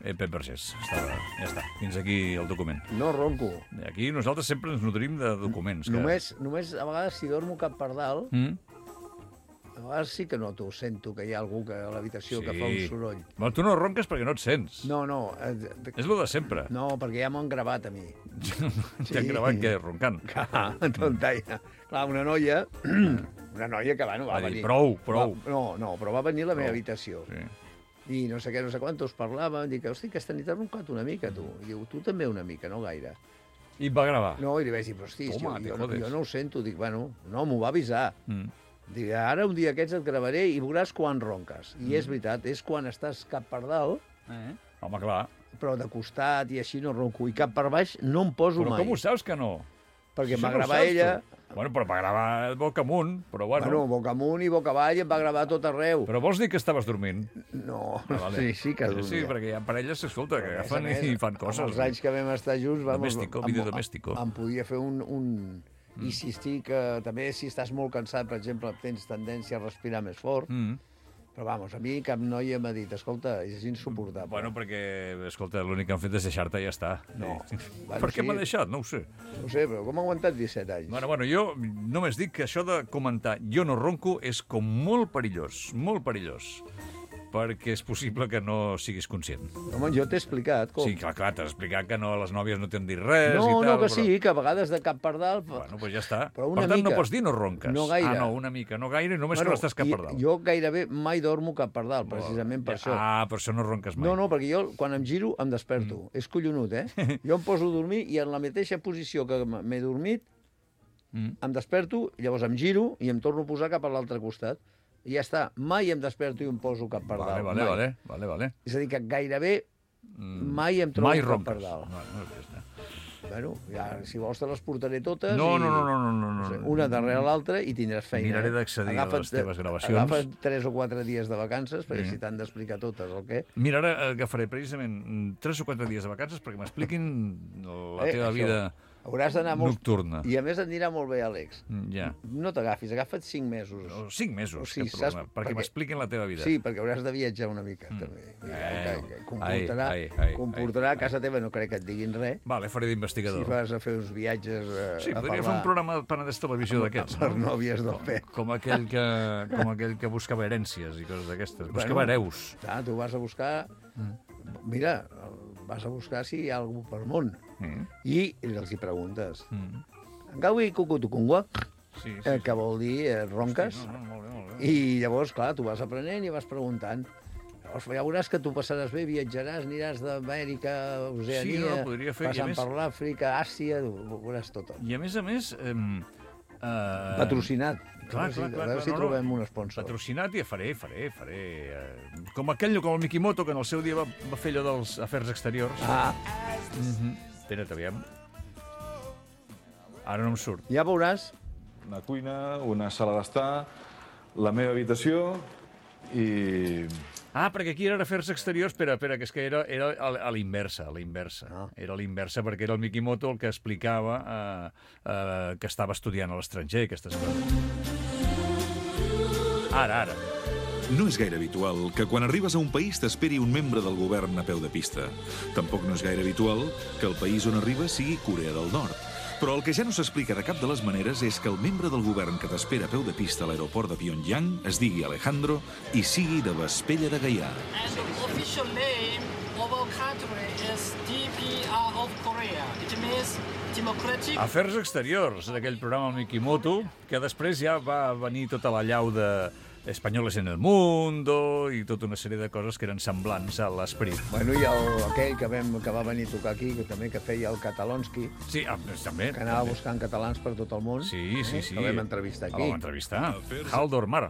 Pep Vergés. Ja està. Fins aquí el document. No ronco. Aquí nosaltres sempre ens nutrim de documents. Només a vegades si dormo cap per dalt, a vegades sí que noto, sento que hi ha algú a l'habitació que fa un soroll. Bueno, tu no ronques perquè no et sents. No. És lo de sempre. No, perquè ja m'ho han gravat a mi. T'han gravat què? Roncant? Tontaina. Clar, una noia que va venir... Prou. No, però va venir a la meva habitació. Sí. I no sé què, no sé quantos parlàvem, dic, hosti, aquesta nit has roncat una mica, tu. I diu, tu també una mica, no gaire. I va gravar? No, i li vaig dir, però hosti, Home, jo no ho sento. Dic, bueno, no, m'ho va avisar. Dic, ara un dia aquests et gravaré i veuràs quan ronques. I és veritat, és quan estàs cap per dalt, Home, clar. però de costat i així no ronco. I cap per baix no em poso mai. Però com ho saps que no? Perquè Si em va no ho gravar saps, ella... tu. Bueno, però va gravar boca amunt, però bueno. Bueno, boca amunt i boca avall, em va gravar tot arreu. Però vols dir que estaves dormint? No, Vale. sí que dormia. Sí, perquè hi ha parelles, escolta, que agafen i fan coses. Amb els anys que vam estar junts... Vídeo domèstico. Em podia fer un... I si estic... També si estàs molt cansat, per exemple, tens tendència a respirar més fort. Però, vamos, a mi cap noia m'ha dit, escolta, és insuportable. Bueno, perquè, escolta, l'únic que han fet és deixar-te i ja està. No. Per què m'ha deixat? No ho sé. No ho sé, però com ha aguantat 17 anys? Bueno, jo només dic que això de comentar jo no ronco és com molt perillós, perquè és possible que no siguis conscient. Home, jo t'he explicat com. Sí, clar, t'has explicat que no, les nòvies no t'han dit res i tal. No, que però... sí, que a vegades de cap per dalt... Bueno, doncs ja està. Però per tant, no pots dir no ronques. No gaire. Ah, no, una mica, no gaire, només que no estàs cap per dalt. Jo gairebé mai dormo cap per dalt, precisament per això. Ah, per això no ronques mai. No, perquè jo, quan em giro, em desperto. És collonut, Jo em poso a dormir i en la mateixa posició que m'he dormit, em desperto, llavors em giro i em torno a posar cap a l'altre costat. I ja està. Mai em desperto i em poso cap per dalt. Vale. És a dir, que gairebé mai em trobo cap per dalt. Bueno, ja, si vols te les portaré totes. No. Una darrere l'altra i tindràs feina. Miraré d'accedir a les teves gravacions. Agafa't 3 o 4 dies de vacances, perquè si t'han d'explicar totes el què. Mira, ara agafaré precisament 3 o 4 dies de vacances perquè m'expliquin la teva vida hauràs d'anar nocturna. I a més et anirà molt bé, Àlex. Ja. No t'agafis, agafa't 5 mesos. 5 mesos, cap problema, perquè m'expliquin la teva vida. Sí, perquè hauràs de viatjar una mica, també. Comportarà a casa teva, no crec que et diguin res. Vale, faré d'investigador. Si vas a fer uns viatges sí, podria fer un programa de Penedès Televisió d'aquests. Per nòvies del Pep. Com aquell que buscava herències i coses d'aquestes. Buscava hereus. Tu vas a buscar... Mira, vas a buscar si hi ha algú pel món. I els hi preguntes. Gaui cucutucungua, que vol dir ronques. I llavors, clar, tu vas aprenent i vas preguntant. Llavors ja veuràs que tu passaràs bé, viatjaràs, aniràs d'Amèrica, Oceania, passant per l'Àfrica, Àsia, ho veuràs tot. I a més... Patrocinat. Clar. A veure si trobem un sponsor. Patrocinat i faré. Com aquell, com el Mikimoto, que en el seu dia va fer allò dels afers exteriors. Espera't, aviam. Ara no em surt. Ja veuràs. Una cuina, una sala d'estar, la meva habitació i... Ah, perquè aquí era afers exteriors, espera, que és que era a l'inversa, Era a l'inversa perquè era el Mikimoto el que explicava que estava estudiant a l'estranger, aquestes coses. Ara. No és gaire habitual que quan arribes a un país t'esperi un membre del govern a peu de pista. Tampoc no és gaire habitual que el país on arribes sigui Corea del Nord. Però el que ja no s'explica de cap de les maneres és que el membre del govern que t'espera a peu de pista a l'aeroport de Pyongyang es digui Alejandro i sigui de Vespella de Gaià. And the official name of our country is DPR of Korea. It means democratic... Afers exteriors, d'aquell programa al Mikimoto, que després ja va venir tota la llau de Espanyoles en el Mundo i tota una sèrie de coses que eren semblants a l'esperit. Bueno, i aquell que va venir a tocar aquí, que feia el Catalonski. Sí, també. Que anava buscant catalans per tot el món. Sí. Que vam entrevistar aquí. El vam entrevistar. Haldor Mar.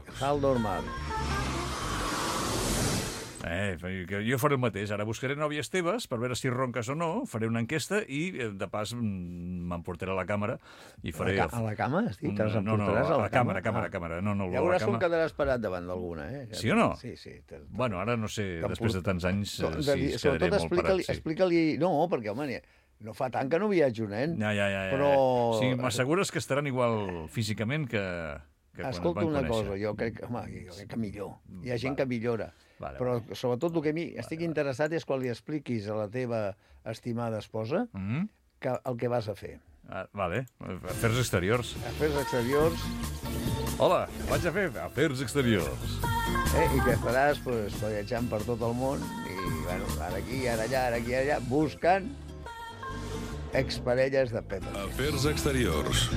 Jo faré el mateix. Ara buscaré nòvies teves per veure si ronques o no, faré una enquesta i, de pas, m'emportaré a la càmera i faré... A la càmera? Te les emportaràs a la càmera? A la càmera. Ja veuràs com quedaràs parat davant d'alguna, Sí o no? Sí. Bueno, ara no sé, després de tants anys, si es quedaré molt parat. Explica-li... No, perquè, home, no fa tant que no viatjo, nen. Ja. Però... Sí, m'assegures que estaran igual físicament que quan et van conèixer. Escolta una cosa, jo crec que millor. Hi ha gent que millora. Vale, Però sobretot el que a mi estic interessat és quan li expliquis a la teva estimada esposa el que vas a fer. Vale, afers exteriors. Afers exteriors. Hola, vaig a fer afers exteriors. I que faràs viatjant per tot el món i, bueno, ara aquí, ara allà, buscant exparelles de Pepe. Afers exteriors.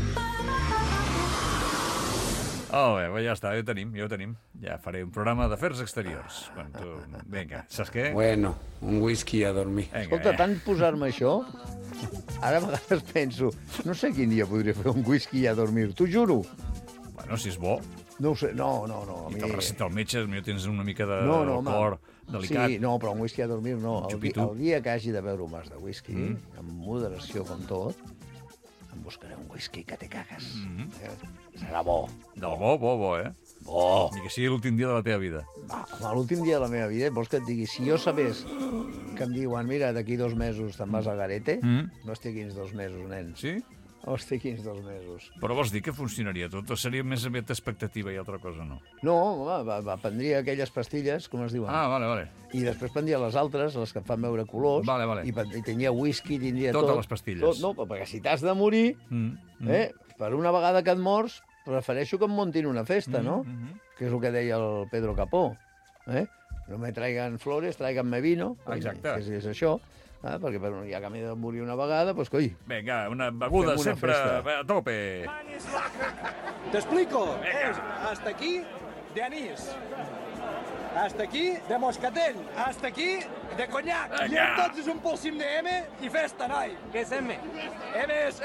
Oh, bé, ja està, ja ho tenim. Ja faré un programa d'afers exteriors. Quan tu... Vinga, saps què? Bueno, un whisky a dormir. Escolta, tant posar-me això, ara a vegades penso, no sé quin dia podria fer un whisky i a dormir, t'ho juro. Bueno, si és bo. No ho sé, no. I te'l receta el metge, potser tens una mica de cor delicat. Sí, no, però un whisky a dormir no. El dia que hagi de beure un vas de whisky, amb moderació com tot, em buscaré un whisky que te cagues. Serà bo. Del bo, eh? Bo. Ni que sigui l'últim dia de la teva vida. Home, l'últim dia de la meva vida, vols que et digui, si jo sabés que em diuen, mira, d'aquí 2 mesos te'n vas a Garete, no estic quins 2 mesos, nen. Sí? No estic quins 2 mesos. Però vols dir que funcionaria tot? O seria més aviat expectativa i altra cosa, no? No, prendria aquelles pastilles, com es diuen. Vale. I després prendria les altres, les que em fan veure colors. Vale. I tindria whisky, tindria tot. Totes les pastilles. No, perquè si t'has de morir, per una vegada que et mors, prefereixo que em muntin una festa, no? Que és el que deia el Pedro Capó. No me traigan flores, tráiganme vino. Exacte. Que és això. Perquè ja que m'he de morir una vegada, doncs coi. Vinga, una beguda sempre a tope. Te explico. Hasta aquí de anís. Hasta aquí de moscatel. Hasta aquí de conyac. I entonces un polsim de M i festa, noi. ¿Qué es M? M es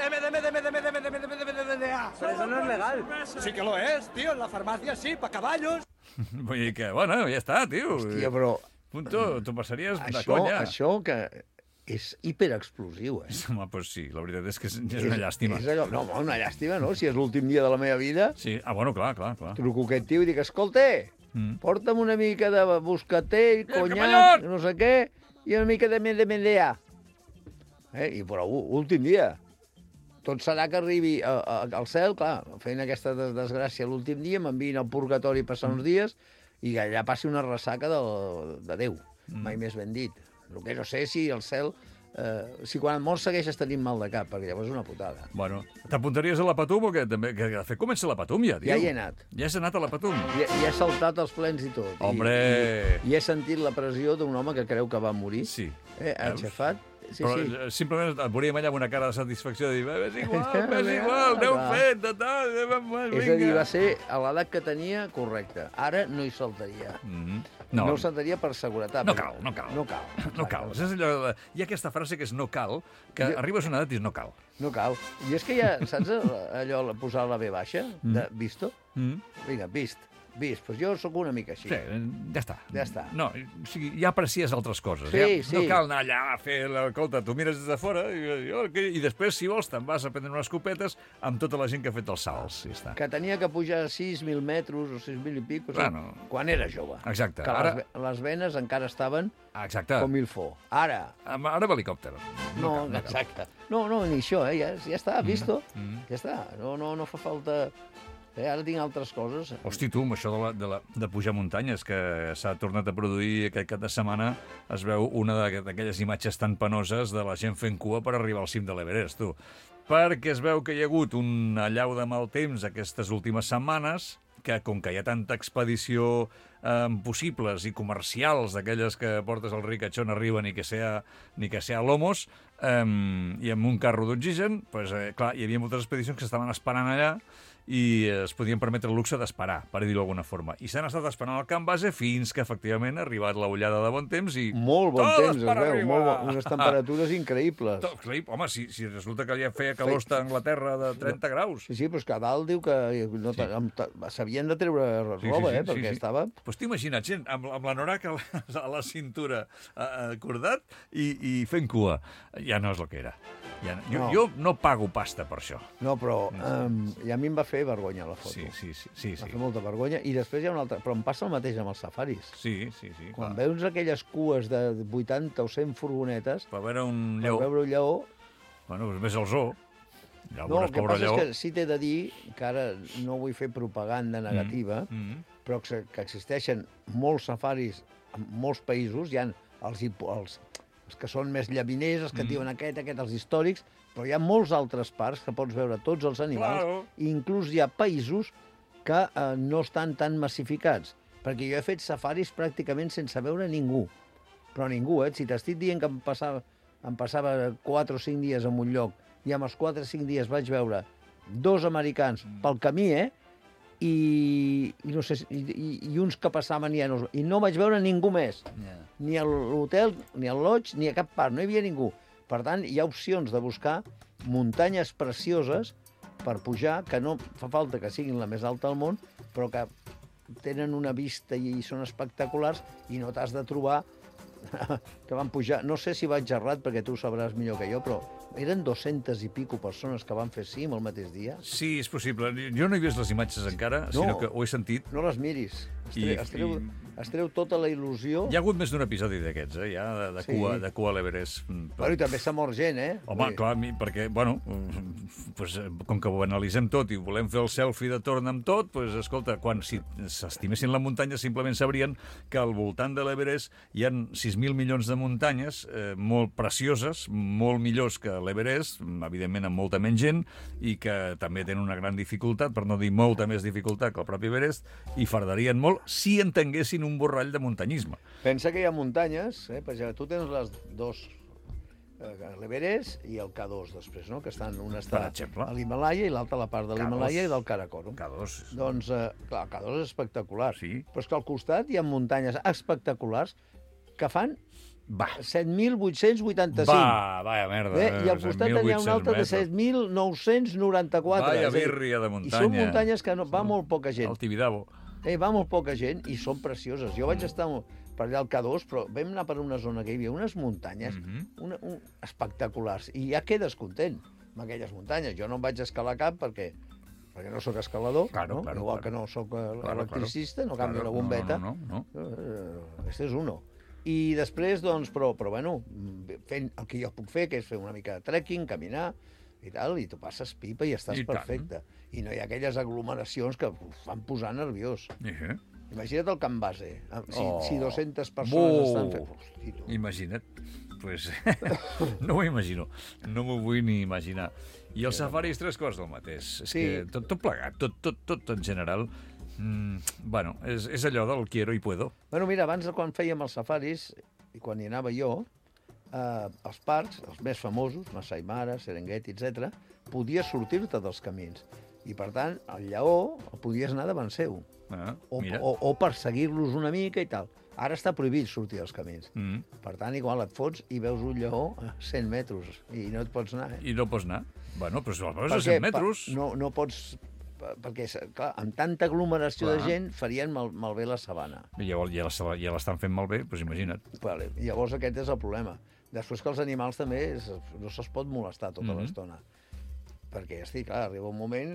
MDA. Pero eso no es legal. Sí que lo es, tío. En la farmacia sí, pa caballos. Vull dir que, bueno, ja està, tio. Hòstia, però... Punto, tu passaries de conya. Això que és hiperexplosiu, Home, doncs sí, la veritat és que és una llàstima. No, una llàstima, no? Si és l'últim dia de la meva vida... Sí, bueno, clar. Truco aquest tio i dic, escolta, porta'm una mica de moscatel, conyac, no sé què, i una mica de MDA. I però últim dia. Tot serà que arribi al cel, clar, fent aquesta desgràcia l'últim dia, m'enviïn al purgatori passar uns dies i allà passi una ressaca de Déu. Mai més ben dit. El que no sé si el cel... si quan et mors segueixes tenint mal de cap, perquè llavors és una putada. Bueno, t'apuntaries a la Patum o què? També, que de fet comença la Patum ja, tio. Ja hi he anat. Ja has anat a la Patum? Ja he saltat els plens i tot. Hombre! I he sentit la pressió d'un home que creu que va morir. Sí. Aixafat. Sí, però simplement et veuríem allà amb una cara de satisfacció de dir, és igual, n'heu fet, total, vinga. És a dir, va ser a l'edat que tenia correcte. Ara no hi saltaria. No ho saltaria per seguretat. No cal. És allò hi ha aquesta frase que és no cal, que arribes a una edat i dius no cal. No cal. I és que ja, saps allò, posar la B baixa, de visto? Vinga, vist, doncs jo sóc una mica així. Sí, ja està. No, o sigui, ja aprecies altres coses. Sí. No cal anar allà a fer l'escolta, tu mires des de fora i després, si vols, te'n vas a prendre unes copetes amb tota la gent que ha fet els salts. Que tenia que pujar 6.000 metres o 6.000 i pic, quan era jove. Exacte. Que les venes encara estaven com il fo. Ara amb helicòpter. No, exacte. No, ni això, ja està, visto. Ja està, no fa falta... Ara tinc altres coses. Hosti, tu, amb això de pujar muntanyes, que s'ha tornat a produir aquest cap de setmana, es veu una d'aquelles imatges tan penoses de la gent fent cua per arribar al cim de l'Everest, tu. Perquè es veu que hi ha hagut una allau de mal temps aquestes últimes setmanes, que com que hi ha tanta expedició possibles i comercials d'aquelles que portes al ricachón arriba ni que sea lomos, i amb un carro d'oxigen, clar, hi havia moltes expedicions que estaven esperant allà i es podien permetre el luxe d'esperar, per dir-ho d'alguna forma. I s'han estat esperant al camp base fins que, efectivament, ha arribat l'ullada de bon temps i... Molt bon temps, es veu, unes temperatures increïbles. Home, si resulta que ja feia calor a Anglaterra de 30 graus. Sí, però és que a dalt diu que s'havien de treure roba, perquè estava... Doncs t'imagina't, gent, amb l'anorac a la cintura acordat i fent cua. Ja no és el que era. Jo no pago pasta per això. No, però i a mi em va fer vergonya la foto. Sí. Va fer molta vergonya. I després hi ha una altra... Però em passa el mateix amb els safaris. Sí. Quan veus aquelles cues de 80 o 100 furgonetes... Per veure un lleó. Bueno, és més el zoo. No, el que passa és que sí t'he de dir que ara no vull fer propaganda negativa, però que existeixen molts safaris en molts països hi ha els que són més llaviners, els que diuen aquest, els històrics, però hi ha molts altres parcs que pots veure tots els animals, i inclús hi ha països que no estan tan massificats, perquè jo he fet safaris pràcticament sense veure ningú, però ningú, Si t'estic dient que em passava 4 o 5 dies en un lloc, i amb els 4 o 5 dies vaig veure 2 americans pel camí, i no sé, i uns que passaven i no vaig veure ningú més. Ni a l'hotel, ni al lodge, ni a cap part, no hi havia ningú. Per tant, hi ha opcions de buscar muntanyes precioses per pujar, que no fa falta que siguin la més alta del món, però que tenen una vista i són espectaculars, i no t'has de trobar que van pujar. No sé si vaig errat, perquè tu ho sabràs millor que jo, però eren 200 i pico persones que van fer cim el mateix dia. Sí, és possible. Jo no he vist les imatges encara, sinó que ho he sentit. No les miris. Es treu tota la il·lusió. Hi ha hagut més d'un episodi d'aquests, ja, de cua a l'Everest. Però i també s'ha mort gent, Home, clar, perquè, bueno, pues, com que ho analitzem tot i volem fer el selfie de torn amb tot, pues, escolta, si s'estimessin la muntanya simplement sabrien que al voltant de l'Everest hi ha 6.000 milions de muntanyes molt precioses, molt millors que l'Everest, evidentment amb molta menys gent, i que també tenen una gran dificultat, per no dir molta més dificultat que el propi Everest, i fardarien molt si entenguessin un borrall de muntanyisme. Pensa que hi ha muntanyes, per exemple, tu tens les dos, l'Everest i el K2 després, no? Que estan, una està a l'Himalaya i l'altra a la part de l'Himalaya i del Karakorum. K2. Doncs, clar, el K2 és espectacular. Sí. Però és que al costat hi ha muntanyes espectaculars que fan 7.885. Vaya merda. I al costat hi ha una altra de 7.994. Vaya birria de muntanya. I són muntanyes que va molt poca gent. El Tibidabo. Va molt poca gent i són precioses. Jo vaig estar per allà al K2, però vam anar per una zona que hi havia unes muntanyes espectaculars. I ja quedes content amb aquelles muntanyes. Jo no em vaig escalar cap perquè no sóc escalador, igual que no sóc electricista, no canvio la bombeta. Este és uno. I després, doncs, però bueno, fent el que jo puc fer, que és fer una mica de trekking, caminar, i tal, i tu passes pipa i estàs perfecte. I no hi ha aquelles aglomeracions que fan posar nerviós. Imagina't el Can Base, si 200 persones estan fent... Imagina't. Pues, no m'ho imagino. No m'ho vull ni imaginar. I el safari és 3 quarts del mateix. És que tot plegat, tot en general... Bueno, és allò del quiero i puedo. Bueno, mira, abans quan fèiem els safaris, i quan hi anava jo, els parcs, els més famosos, Masai Mara, Serengeti, etc., podies sortir-te dels camins. I, per tant, el lleó el podies anar davant seu. O perseguir-los una mica i tal. Ara està prohibit sortir dels camins. Per tant, igual et fots i veus un lleó a 100 metres i no et pots anar. I no pots anar? Bueno, però si el veus a 100 metres... No pots... Perquè, clar, amb tanta aglomeració de gent farien malbé la sabana. I llavors ja l'estan fent malbé, doncs imagina't. Llavors aquest és el problema. Després que els animals també no se'ls pot molestar tota l'estona. Perquè, clar, arriba un moment...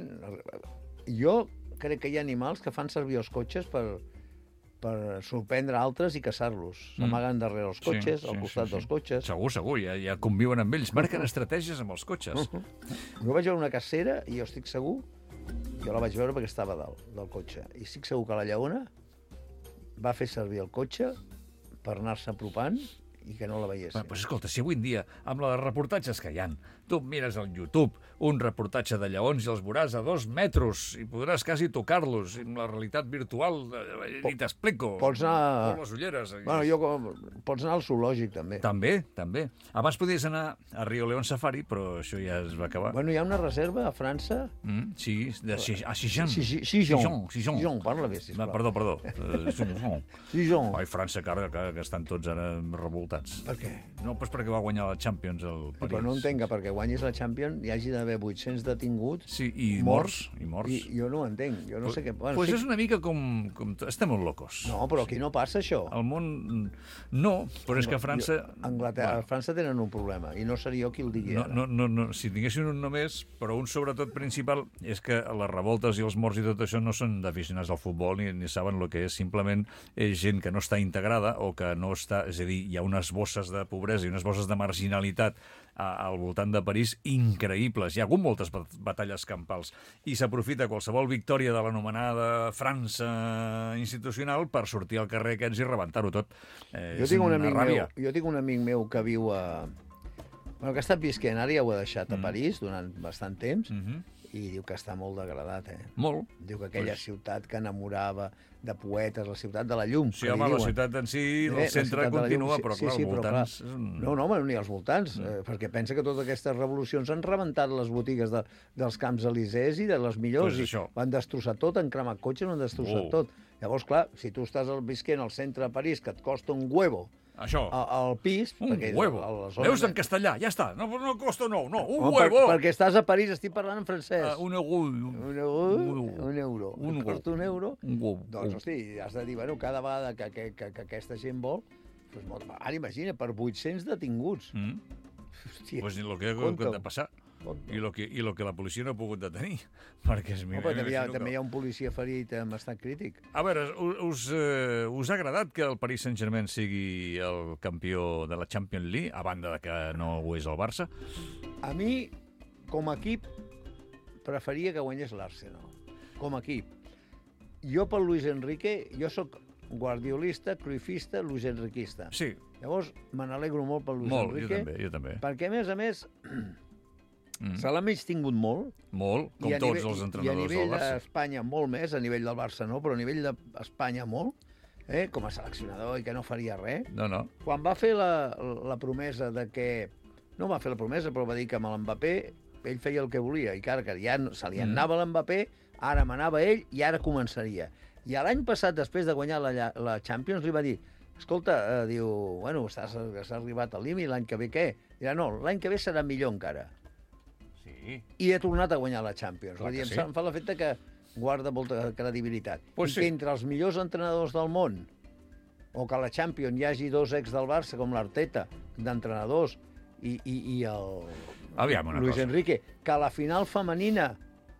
Jo crec que hi ha animals que fan servir els cotxes per sorprendre altres i caçar-los. S'amaguen darrere els cotxes, al costat dels cotxes. Segur, ja conviuen amb ells. Marquen estratègies amb els cotxes. Jo vaig veure una cacera i jo estic segur, jo la vaig veure perquè estava dalt del cotxe, i estic segur que la lleona va fer servir el cotxe per anar-se apropant i que no la veiessin. Pues escolta, si avui en dia, amb els reportatges que hi ha, tu mires al YouTube un reportatge de lleons i els veuràs a 2 metres i podràs quasi tocar-los amb la realitat virtual, ni t'explico. Pots anar... les ulleres. Pots anar al zoològic, també. També. Abans podies anar a Rio León Safari, però això ja es va acabar. Bueno, hi ha una reserva a França... Sí, a Sijon. Parla bé, sisplau. Perdó. Sijon. Ai, França, que estan tots ara revoltats. Per què? No, doncs perquè va guanyar la Champions al París. Però no entenc que perquè guanyis la Champions hi hagi d'haver 800 detinguts. Sí, i morts. I jo no ho entenc. Jo no sé què... Pues és una mica com... Estem molt locos. No, però aquí no passa això. Al món... No, però és que a França... A França tenen un problema, i no seria jo qui el diria. No, si tinguessin un només, però un sobretot principal, és que les revoltes i els morts i tot això no són d'aficionats al futbol ni saben el que és. Simplement és gent que no està integrada o que no està... És a dir, hi ha una unes bosses de pobresa i unes bosses de marginalitat al voltant de París increïbles. Hi ha hagut moltes batalles campals i s'aprofita qualsevol victòria de l'anomenada França institucional per sortir al carrer aquests i rebentar-ho tot. Jo tinc un amic meu que viu a... Bueno, que ha estat visquent, ara ja ho ha deixat a París durant bastant temps, i diu que està molt degradat, Molt. Diu que aquella ciutat que enamorava de poetes, la ciutat de la llum. Sí, home, la ciutat en si, el centre continua, però clar, als voltants... No, ni als voltants, perquè pensa que totes aquestes revolucions han rebentat les botigues dels Camps Elísees i de les millors, i ho han destrossat tot, han cremat cotxes, ho han destrossat tot. Llavors, clar, si tu estàs visquent al centre de París, que et costa un huevo, al pis... Un huevo. Veus en castellà, ja està. No costa un huevo. Perquè estàs a París, estic parlant en francès. Un euro. Un euro. Et costa un euro? Doncs, hosti, has de dir, bueno, cada vegada que aquesta gent vol... Ara imagina, per 800 detinguts. Hòstia, pues el que ha de passar. I lo que la policia no ha pogut detenir. Perquè també hi ha un policia ferit en estat crític. A veure, us ha agradat que el Paris Saint-Germain sigui el campió de la Champions League, a banda de que no ho és el Barça? A mi, com a equip, preferia que guanyés l'Arsenal. Com a equip. Jo, pel Luis Enrique, jo sóc guardiolista, cruifista, Luis Enriquista. Sí. Llavors, me n'alegro molt pel Luis Enrique. Jo també. Perquè, a més, se l'ha menys tingut molt. Molt, com tots els entrenadors del Barça. I a nivell d'Espanya molt més, a nivell del Barça no, però a nivell d'Espanya molt, com a seleccionador i que no faria res. No. Quan va fer la promesa de que... No va fer la promesa, però va dir que amb l'Mbappé ell feia el que volia, i que ja se li anava l'Mbappé, ara manava ell i ara començaria. I l'any passat, després de guanyar la Champions, li va dir: escolta, diu, bueno, s'ha arribat al límit, l'any que ve què? Dirà, no, l'any que ve serà millor encara. I ha tornat a guanyar la Champions. Em fa l'efecte que guarda molta credibilitat. I que entre els millors entrenadors del món, o que a la Champions hi hagi dos ex del Barça, com l'Arteta, d'entrenadors, i el Luis Enrique, que a la final femenina,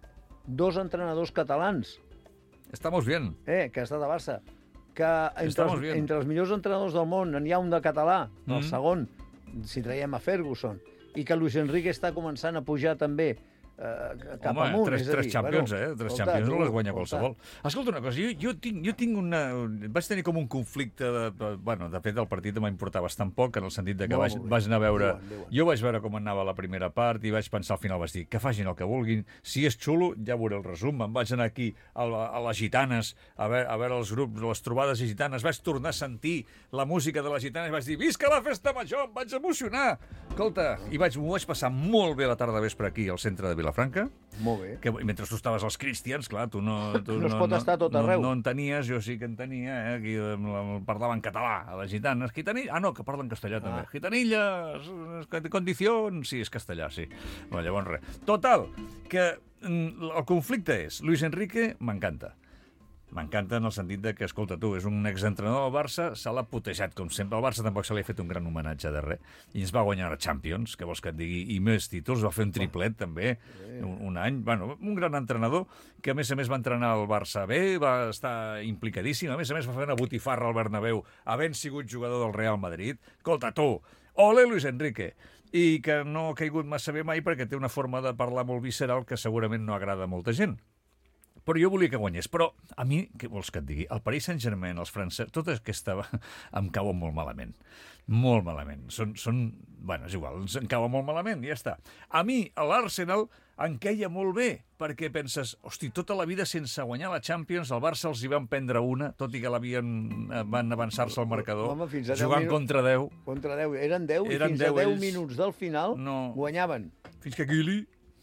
dos entrenadors catalans... Estamos bien. Que ha estat a Barça. Que entre els millors entrenadors del món n'hi ha un de català, el segon, si traiem a Ferguson, i que Luis Enrique està començant a pujar també cap amunt. Tres Champions, Tres Champions no les guanya qualsevol. Escolta una cosa, jo tinc una... Vaig tenir com un conflicte de fet, el partit em va importar bastant poc, en el sentit de que vaig anar a veure... Jo vaig veure com anava la primera part i vaig pensar al final, vaig dir, que facin el que vulguin, si és xulo, ja veuré el resum. Em vaig anar aquí a les gitanes, a veure els grups, les trobades gitanes, vaig tornar a sentir la música de les gitanes, vaig dir, visca la festa major, em vaig emocionar! Escolta, i m'ho vaig passar molt bé la tarda vespre aquí, al centre de Vilafranca. Molt bé. Que mentre tu estaves als Cristians, clar, tu no es pot estar tot arreu. No entenies, jo sí que entenia, aquí parlaven català, a les gitanes. No, que parlen castellà també. Gitanilles, condicions... Sí, és castellà, sí. Bueno, llavors res. Total, que el conflicte és, Luis Enrique m'encanta. M'encanta en el sentit de que, escolta, tu, és un exentrenador del Barça, se l'ha putejat, com sempre. El Barça tampoc se li ha fet un gran homenatge de res. I ens va guanyar la Champions, que vols que et digui, i més títols, va fer un triplet, també, un any. Bueno, un gran entrenador, que a més va entrenar el Barça bé, va estar implicadíssim, a més va fer una botifarra al Bernabéu, havent sigut jugador del Real Madrid. Escolta, tu, ole Luis Enrique! I que no ha caigut massa bé mai perquè té una forma de parlar molt visceral que segurament no agrada a molta gent. Però jo volia que guanyés. Però a mi, què vols que et digui? El Paris Saint-Germain, els francesos, tot aquesta em cauen molt malament. Molt malament. Bueno, és igual, em cauen molt malament, ja està. A mi, a l'Arsenal, em queia molt bé, perquè penses, hosti, tota la vida sense guanyar la Champions, el Barça els hi van prendre una, tot i que van avançar-se al marcador, jugant contra 10. Contra 10, eren 10, i fins a 10 minuts del final guanyaven. Fins que Guili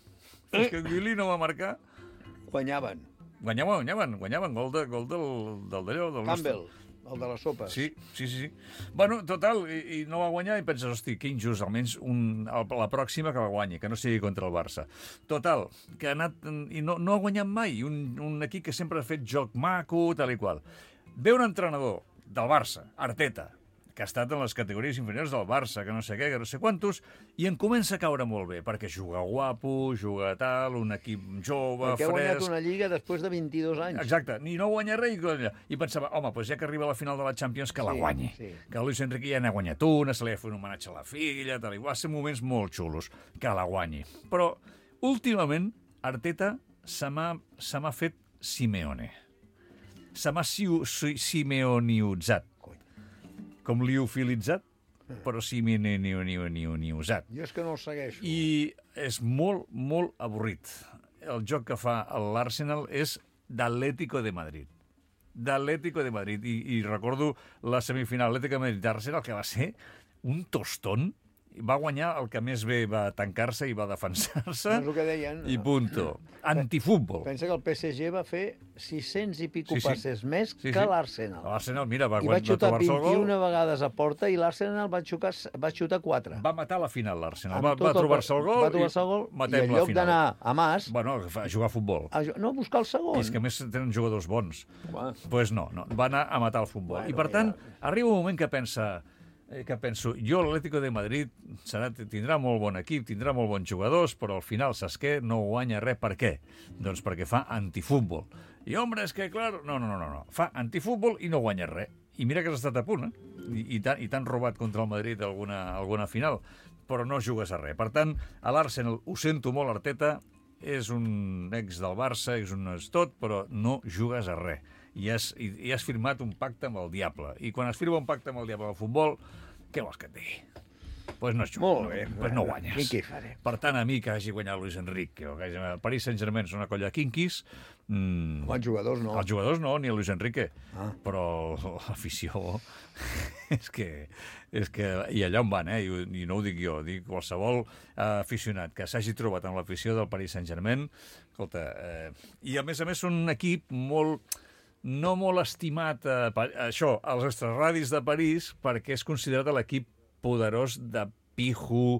no va marcar. Guanyaven. Gol d'allò. Campbell, el de la sopa. Sí. Bueno, total, i no va guanyar i penses, hosti, que injust, almenys la pròxima que la guanyi, que no sigui contra el Barça. Total, que ha anat... I no ha guanyat mai, un equip que sempre ha fet joc maco, tal i qual. Ve un entrenador del Barça, Arteta, que ha estat en les categories inferiors del Barça, que no sé què, que no sé quantos, i em comença a caure molt bé, perquè juga guapo, juga tal, un equip jove, perquè ha guanyat fresc... una lliga després de 22 anys. Exacte, ni no guanya res, i pensava, home, doncs ja que arriba a la final de la Champions, que la guanyi. Sí. Que Luis Enrique ja n'ha guanyat una, se li ha fet un homenatge a la filla, tal i va ser moments molt xulos, que la guanyi. Però, últimament, Arteta se m'ha fet Simeone. Se m'ha simeoniutzat. Com liofilitzat, però simeoniutzat. Jo és que no el segueixo. I és molt, molt avorrit. El joc que fa l'Arsenal és d'Atlético de Madrid. D'Atlético de Madrid. I recordo la semifinal Atlético de Madrid-Arsenal, que va ser un tostón. Va guanyar el que més bé va tancar-se i va defensar-se, és el que deien, i punto. Antifútbol. Pensa que el PSG va fer 600 i pico passes més que l'Arsenal. L'Arsenal, mira, va xutar trobar-se el gol. 21 vegades a porta i l'Arsenal va xutar 4. Va matar la final, l'Arsenal. Va trobar-se el gol i matem la final. I en lloc d'anar a Mas... Bueno, a jugar a futbol. No, a buscar el segon. I és que a més tenen jugadors bons. Doncs no. Va anar a matar el futbol. I per tant, arriba un moment que penso, jo l'Atlético de Madrid tindrà molt bon equip, tindrà molt bons jugadors, però al final, saps què? No guanya res. Per què? Doncs perquè fa antifútbol. I, home, és que, clar... No. Fa antifútbol i no guanya res. I mira que has estat a punt, I t'han robat contra el Madrid alguna final, però no jugues a res. Per tant, a l'Arsenal, ho sento molt, Arteta, és un ex del Barça, és tot, però no jugues a res. I has firmat un pacte amb el diable. I quan es firma un pacte amb el diable al futbol, què vols que et digui? Doncs no es juga. Molt bé. Doncs no guanyes. I què faré? Per tant, a mi que hagi guanyat Luis Enrique, o que hagi guanyat Paris Saint-Germain, és una colla de quinquis... Els jugadors no. Els jugadors no, ni Luis Enrique. Però l'afició... és que... I allà on van, i no ho dic jo, dic qualsevol aficionat que s'hagi trobat amb l'afició del Paris Saint-Germain, escolta... I a més són un equip no molt estimat, això, als extraradis de París, perquè és considerat l'equip poderós de pijo,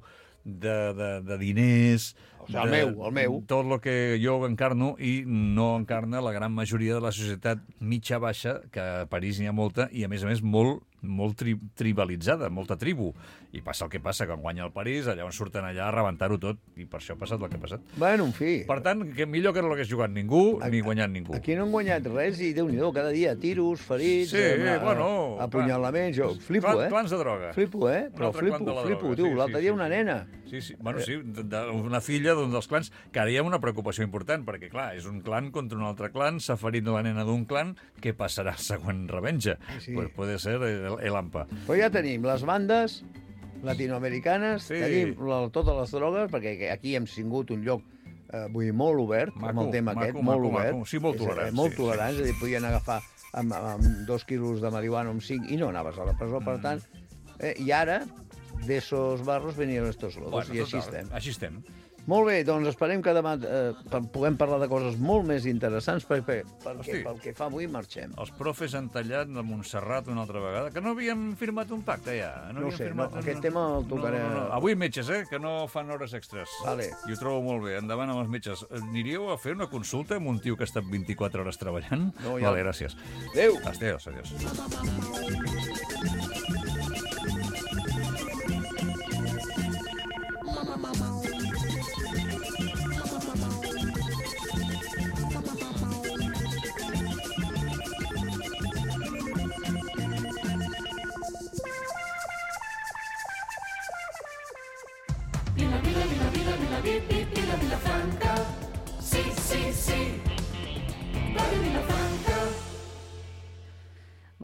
de diners... O sigui, el meu. Tot el que jo encarno i no encarna la gran majoria de la societat mitja-baixa, que a París n'hi ha molta, i a més molt tribalitzada, molta tribu. I passa el que passa, quan guanya el París, allà on surten allà a rebentar-ho tot, i per això ha passat el que ha passat. Bueno, en fi. Per tant, millor que no l'hagués jugat ningú, ni guanyat ningú. Aquí no han guanyat res i, Déu-n'hi-do, cada dia tiros, ferits, apunyalaments, jo flipo, Clans de droga. Flipo, però flipo. Diu, l'altre dia una nena. Bueno, sí, una filla d'un dels clans, que ara hi ha una preocupació important, perquè, clar, és un clan contra un altre clan, s'ha ferit la nena d'un clan, què passarà següent revenja? Pues puede ser el AMPA. Però ja tenim les bandes latinoamericanes, tenim totes les drogues, perquè aquí hem tingut un lloc molt obert, amb el tema aquest, molt obert. Sí, molt tolerants. Molt tolerants, és a dir, podien agafar amb 2 quilos de marihuana o amb 5 i no anaves a la presó, per tant. I ara, d'esos barros venien estos lodos, i així estem. Així estem. Molt bé, doncs esperem que demà puguem parlar de coses molt més interessants, perquè pel que fa avui marxem. Els profes han tallat de Montserrat una altra vegada, que no havíem firmat un pacte ja. No sé, aquest tema el tocaré... Avui metges, que no fan hores extres. Vale. I ho trobo molt bé. Endavant amb els metges. Aniríeu a fer una consulta amb un tio que ha estat 24 hores treballant? No, ja. Vale, gràcies. Adéu. Adiós.